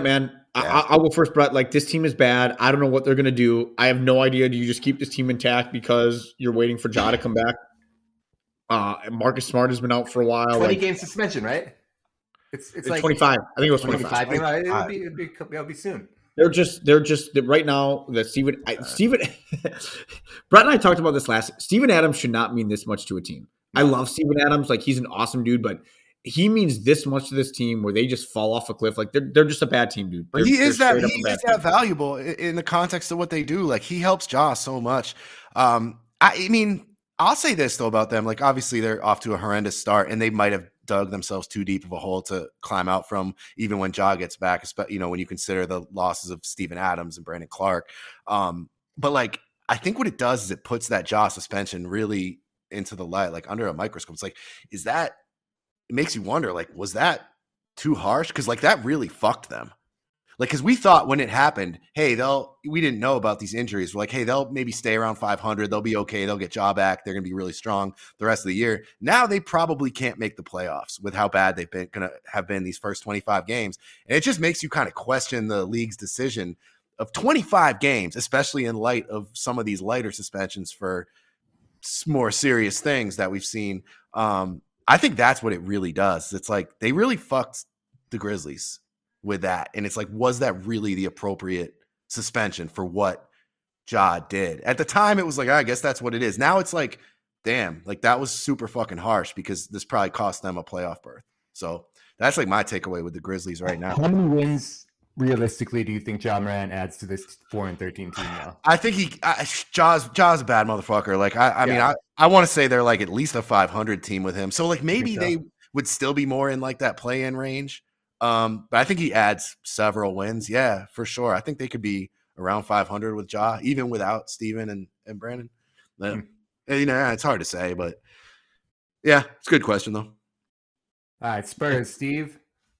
I, I'll go first, Brett. Like, this team is bad. I don't know what they're going to do. I have no idea. Do you just keep this team intact because you're waiting for Ja to come back? Uh, Marcus Smart has been out for a while. twenty like, game suspension, right? It's it's, it's like twenty-five. I think it was twenty-five. twenty-five. It'll be it'll be it'll be soon. They're just they're just right now. The Steven I, Steven Brett and I talked about this last. Steven Adams should not mean this much to a team. I love Steven Adams. Like, he's an awesome dude, but he means this much to this team where they just fall off a cliff. Like, they're they're just a bad team, dude. But they're, he is that he is that team. valuable in the context of what they do. Like, he helps Ja so much. Um, I, I mean. I'll say this, though, about them. Like, obviously, they're off to a horrendous start, and they might have dug themselves too deep of a hole to climb out from, even when Ja gets back, you know, when you consider the losses of Steven Adams and Brandon Clark. Um, but, like, I think what it does is it puts that Ja suspension really into the light, like, under a microscope. It's like, is that – it makes you wonder, like, was that too harsh? Because, like, that really fucked them. Like, because we thought when it happened, hey, they'll we didn't know about these injuries. We're like, hey, they'll maybe stay around five hundred. They'll be okay. They'll get Ja back. They're going to be really strong the rest of the year. Now they probably can't make the playoffs with how bad they've been going to have been these first twenty-five games. And it just makes you kind of question the league's decision of twenty-five games, especially in light of some of these lighter suspensions for more serious things that we've seen. Um, I think that's what it really does. It's like they really fucked the Grizzlies with that. And it's like, was that really the appropriate suspension for what Ja did? At the time, it was like, I guess that's what it is. Now it's like, damn, like that was super fucking harsh because this probably cost them a playoff berth. So that's like my takeaway with the Grizzlies right now. How many wins realistically do you think Ja Morant adds to this four and thirteen team now? I think he, I, Ja's, Ja's a bad motherfucker. Like, I, I yeah. mean, I, I want to say they're like at least a five hundred team with him. So like maybe so. They would still be more in like that play-in range. Um, but I think he adds several wins. Yeah, for sure. I think they could be around five hundred with Ja, even without Steven and, and Brandon. Yeah. Mm. You know, it's hard to say, but yeah, it's a good question though. All right, Spurs, Steve.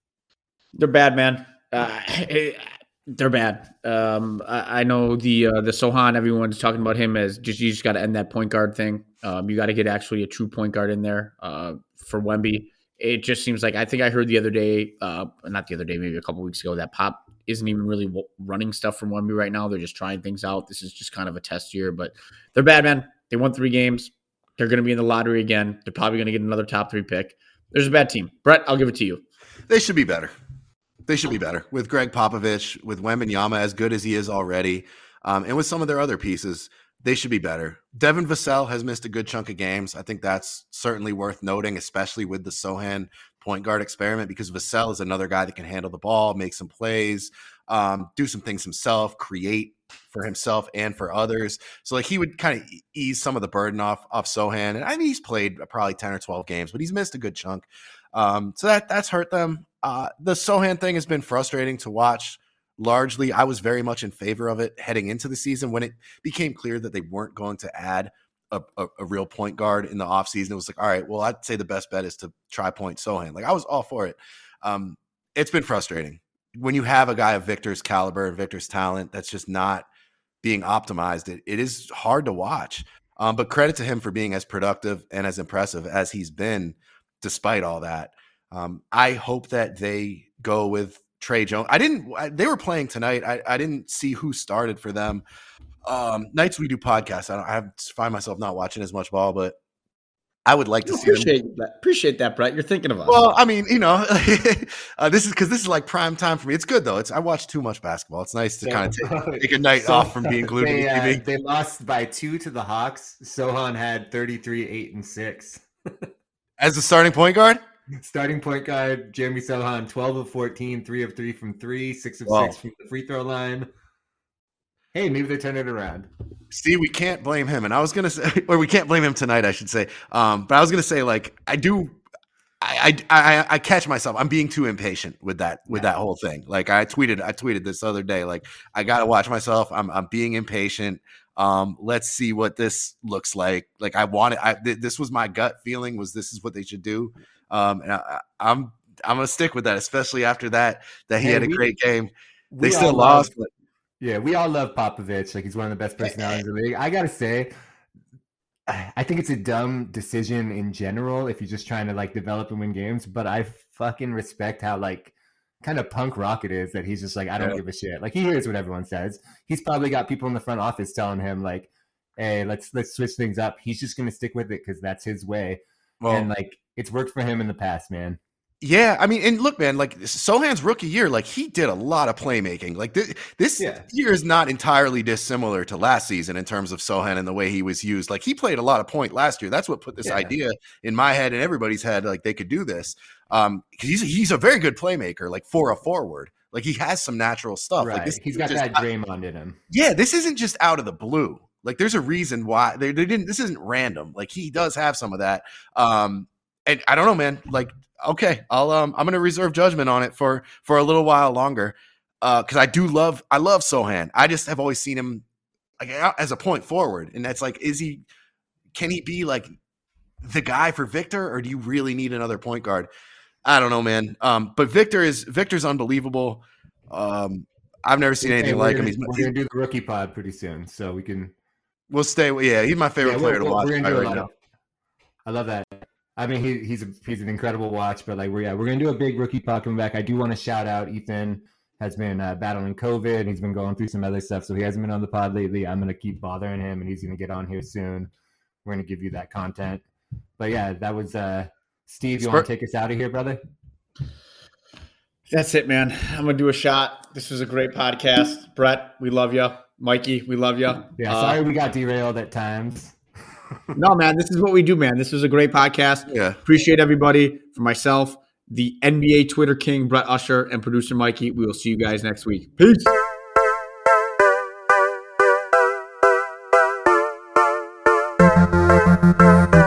They're bad, man. Uh, they're bad. Um, I, I know the uh, the Sohan. Everyone's talking about him as just you just got to end that point guard thing. Um, you got to get actually a true point guard in there uh, for Wemby. It just seems like I think I heard the other day, uh, not the other day, maybe a couple weeks ago, that Pop isn't even really w- running stuff from Wemby right now. They're just trying things out. This is just kind of a test year, but they're bad, man. They won three games. They're going to be in the lottery again. They're probably going to get another top three pick. There's a bad team. Brett, I'll give it to you. They should be better. They should be better with Greg Popovich, with Wembanyama as good as he is already, um, and with some of their other pieces. They should be better. Devin Vassell has missed a good chunk of games. I think that's certainly worth noting, especially with the Sohan point guard experiment, because Vassell is another guy that can handle the ball, make some plays, um, do some things himself, create for himself and for others. So like he would kind of ease some of the burden off, off Sohan. And I mean, he's played probably ten or twelve games, but he's missed a good chunk. Um, so that that's hurt them. Uh, the Sohan thing has been frustrating to watch. Largely, I was very much in favor of it heading into the season when it became clear that they weren't going to add a, a, a real point guard in the offseason. It was like, all right, well, I'd say the best bet is to try point Sohan. Like, I was all for it. Um, it's been frustrating. When you have a guy of Victor's caliber, Victor's talent, that's just not being optimized, it, it is hard to watch. Um, but credit to him for being as productive and as impressive as he's been despite all that. Um, I hope that they go with Trey Jones. I didn't, I, they were playing tonight. I, I didn't see who started for them. Um, nights we do podcasts. I don't, I have to find myself not watching as much ball, but I would like to see appreciate them. that. Appreciate that, Brett. You're thinking of us. Well, I mean, you know, uh, this is because this is like prime time for me. It's good though. It's I watch too much basketball. It's nice to so, kind of take, take a night so, off from being glued they, to the T V. Uh, they lost by two to the Hawks. Sohan had thirty-three, eight, and six. As the starting point guard? Starting point guard, Jeremy Sohan, twelve of fourteen, three of three from three, six of Whoa. six from the free throw line. Hey, maybe they turn it around. See, we can't blame him. And I was going to say, or we can't blame him tonight, I should say. Um, but I was going to say, like, I do, I, I, I catch myself. I'm being too impatient with that, with yeah. that whole thing. Like I tweeted, I tweeted this other day, like, I got to watch myself. I'm, I'm being impatient. Um, let's see what this looks like. Like I wanted, I, th- this was my gut feeling was this is what they should do. Um, and I, I'm, I'm going to stick with that, especially after that, that he hey, had a we, great game. They still lost, love, but yeah, we all love Popovich. Like he's one of the best personalities in the league. I got to say, I think it's a dumb decision in general if you're just trying to like develop and win games, but I fucking respect how like kind of punk rock it is that he's just like, I don't Yeah. give a shit. Like he hears what everyone says. He's probably got people in the front office telling him like, hey, let's let's switch things up. He's just gonna stick with it because that's his way. Well, and like it's worked for him in the past, man. yeah, I mean, and look, man, like Sohan's rookie year, like he did a lot of playmaking. Like this, this Yeah. year is not entirely dissimilar to last season in terms of Sohan and the way he was used. Like he played a lot of point last year. That's what put this Yeah. idea in my head and everybody's head. Like they could do this. Um, because he's he's a very good playmaker. Like for a forward, like he has some natural stuff. Right. Like this, He's got just, that Draymond in him. yeah, this isn't just out of the blue. Like there's a reason why they, they didn't. This isn't random. Like he does have some of that. Um, and I don't know, man. Like. Okay, I'll um I'm gonna reserve judgment on it for for a little while longer, uh, because I do love I love Sohan. I just have always seen him like as a point forward, and that's like, is he? Can he be like the guy for Victor, or do you really need another point guard? I don't know, man. Um, but Victor is Victor's unbelievable. Um, I've never seen anything Hey, like gonna, him. He's, we're he's, gonna do the rookie pod pretty soon, so we can. we'll stay. Yeah, he's my favorite Yeah, player we're, to watch we're gonna do a right lot now. of, I love that. I mean, he, he's a, he's an incredible watch, but like we're yeah, we're gonna do a big rookie pod coming back. I do want to shout out Ethan has been uh, battling COVID. He's been going through some other stuff, so he hasn't been on the pod lately. I'm gonna keep bothering him, and he's gonna get on here soon. We're gonna give you that content. But yeah, that was uh, Steve. You want to take us out of here, brother? That's it, man. I'm gonna do a shot. This was a great podcast. Brett, we love you. Mikey, we love you. Yeah, Uh, sorry we got derailed at times. no, man, this is what we do, man. This was a great podcast. Yeah. Appreciate everybody. For myself, the N B A Twitter king, Brett Usher, and producer Mikey, we will see you guys next week. Peace. Thank you.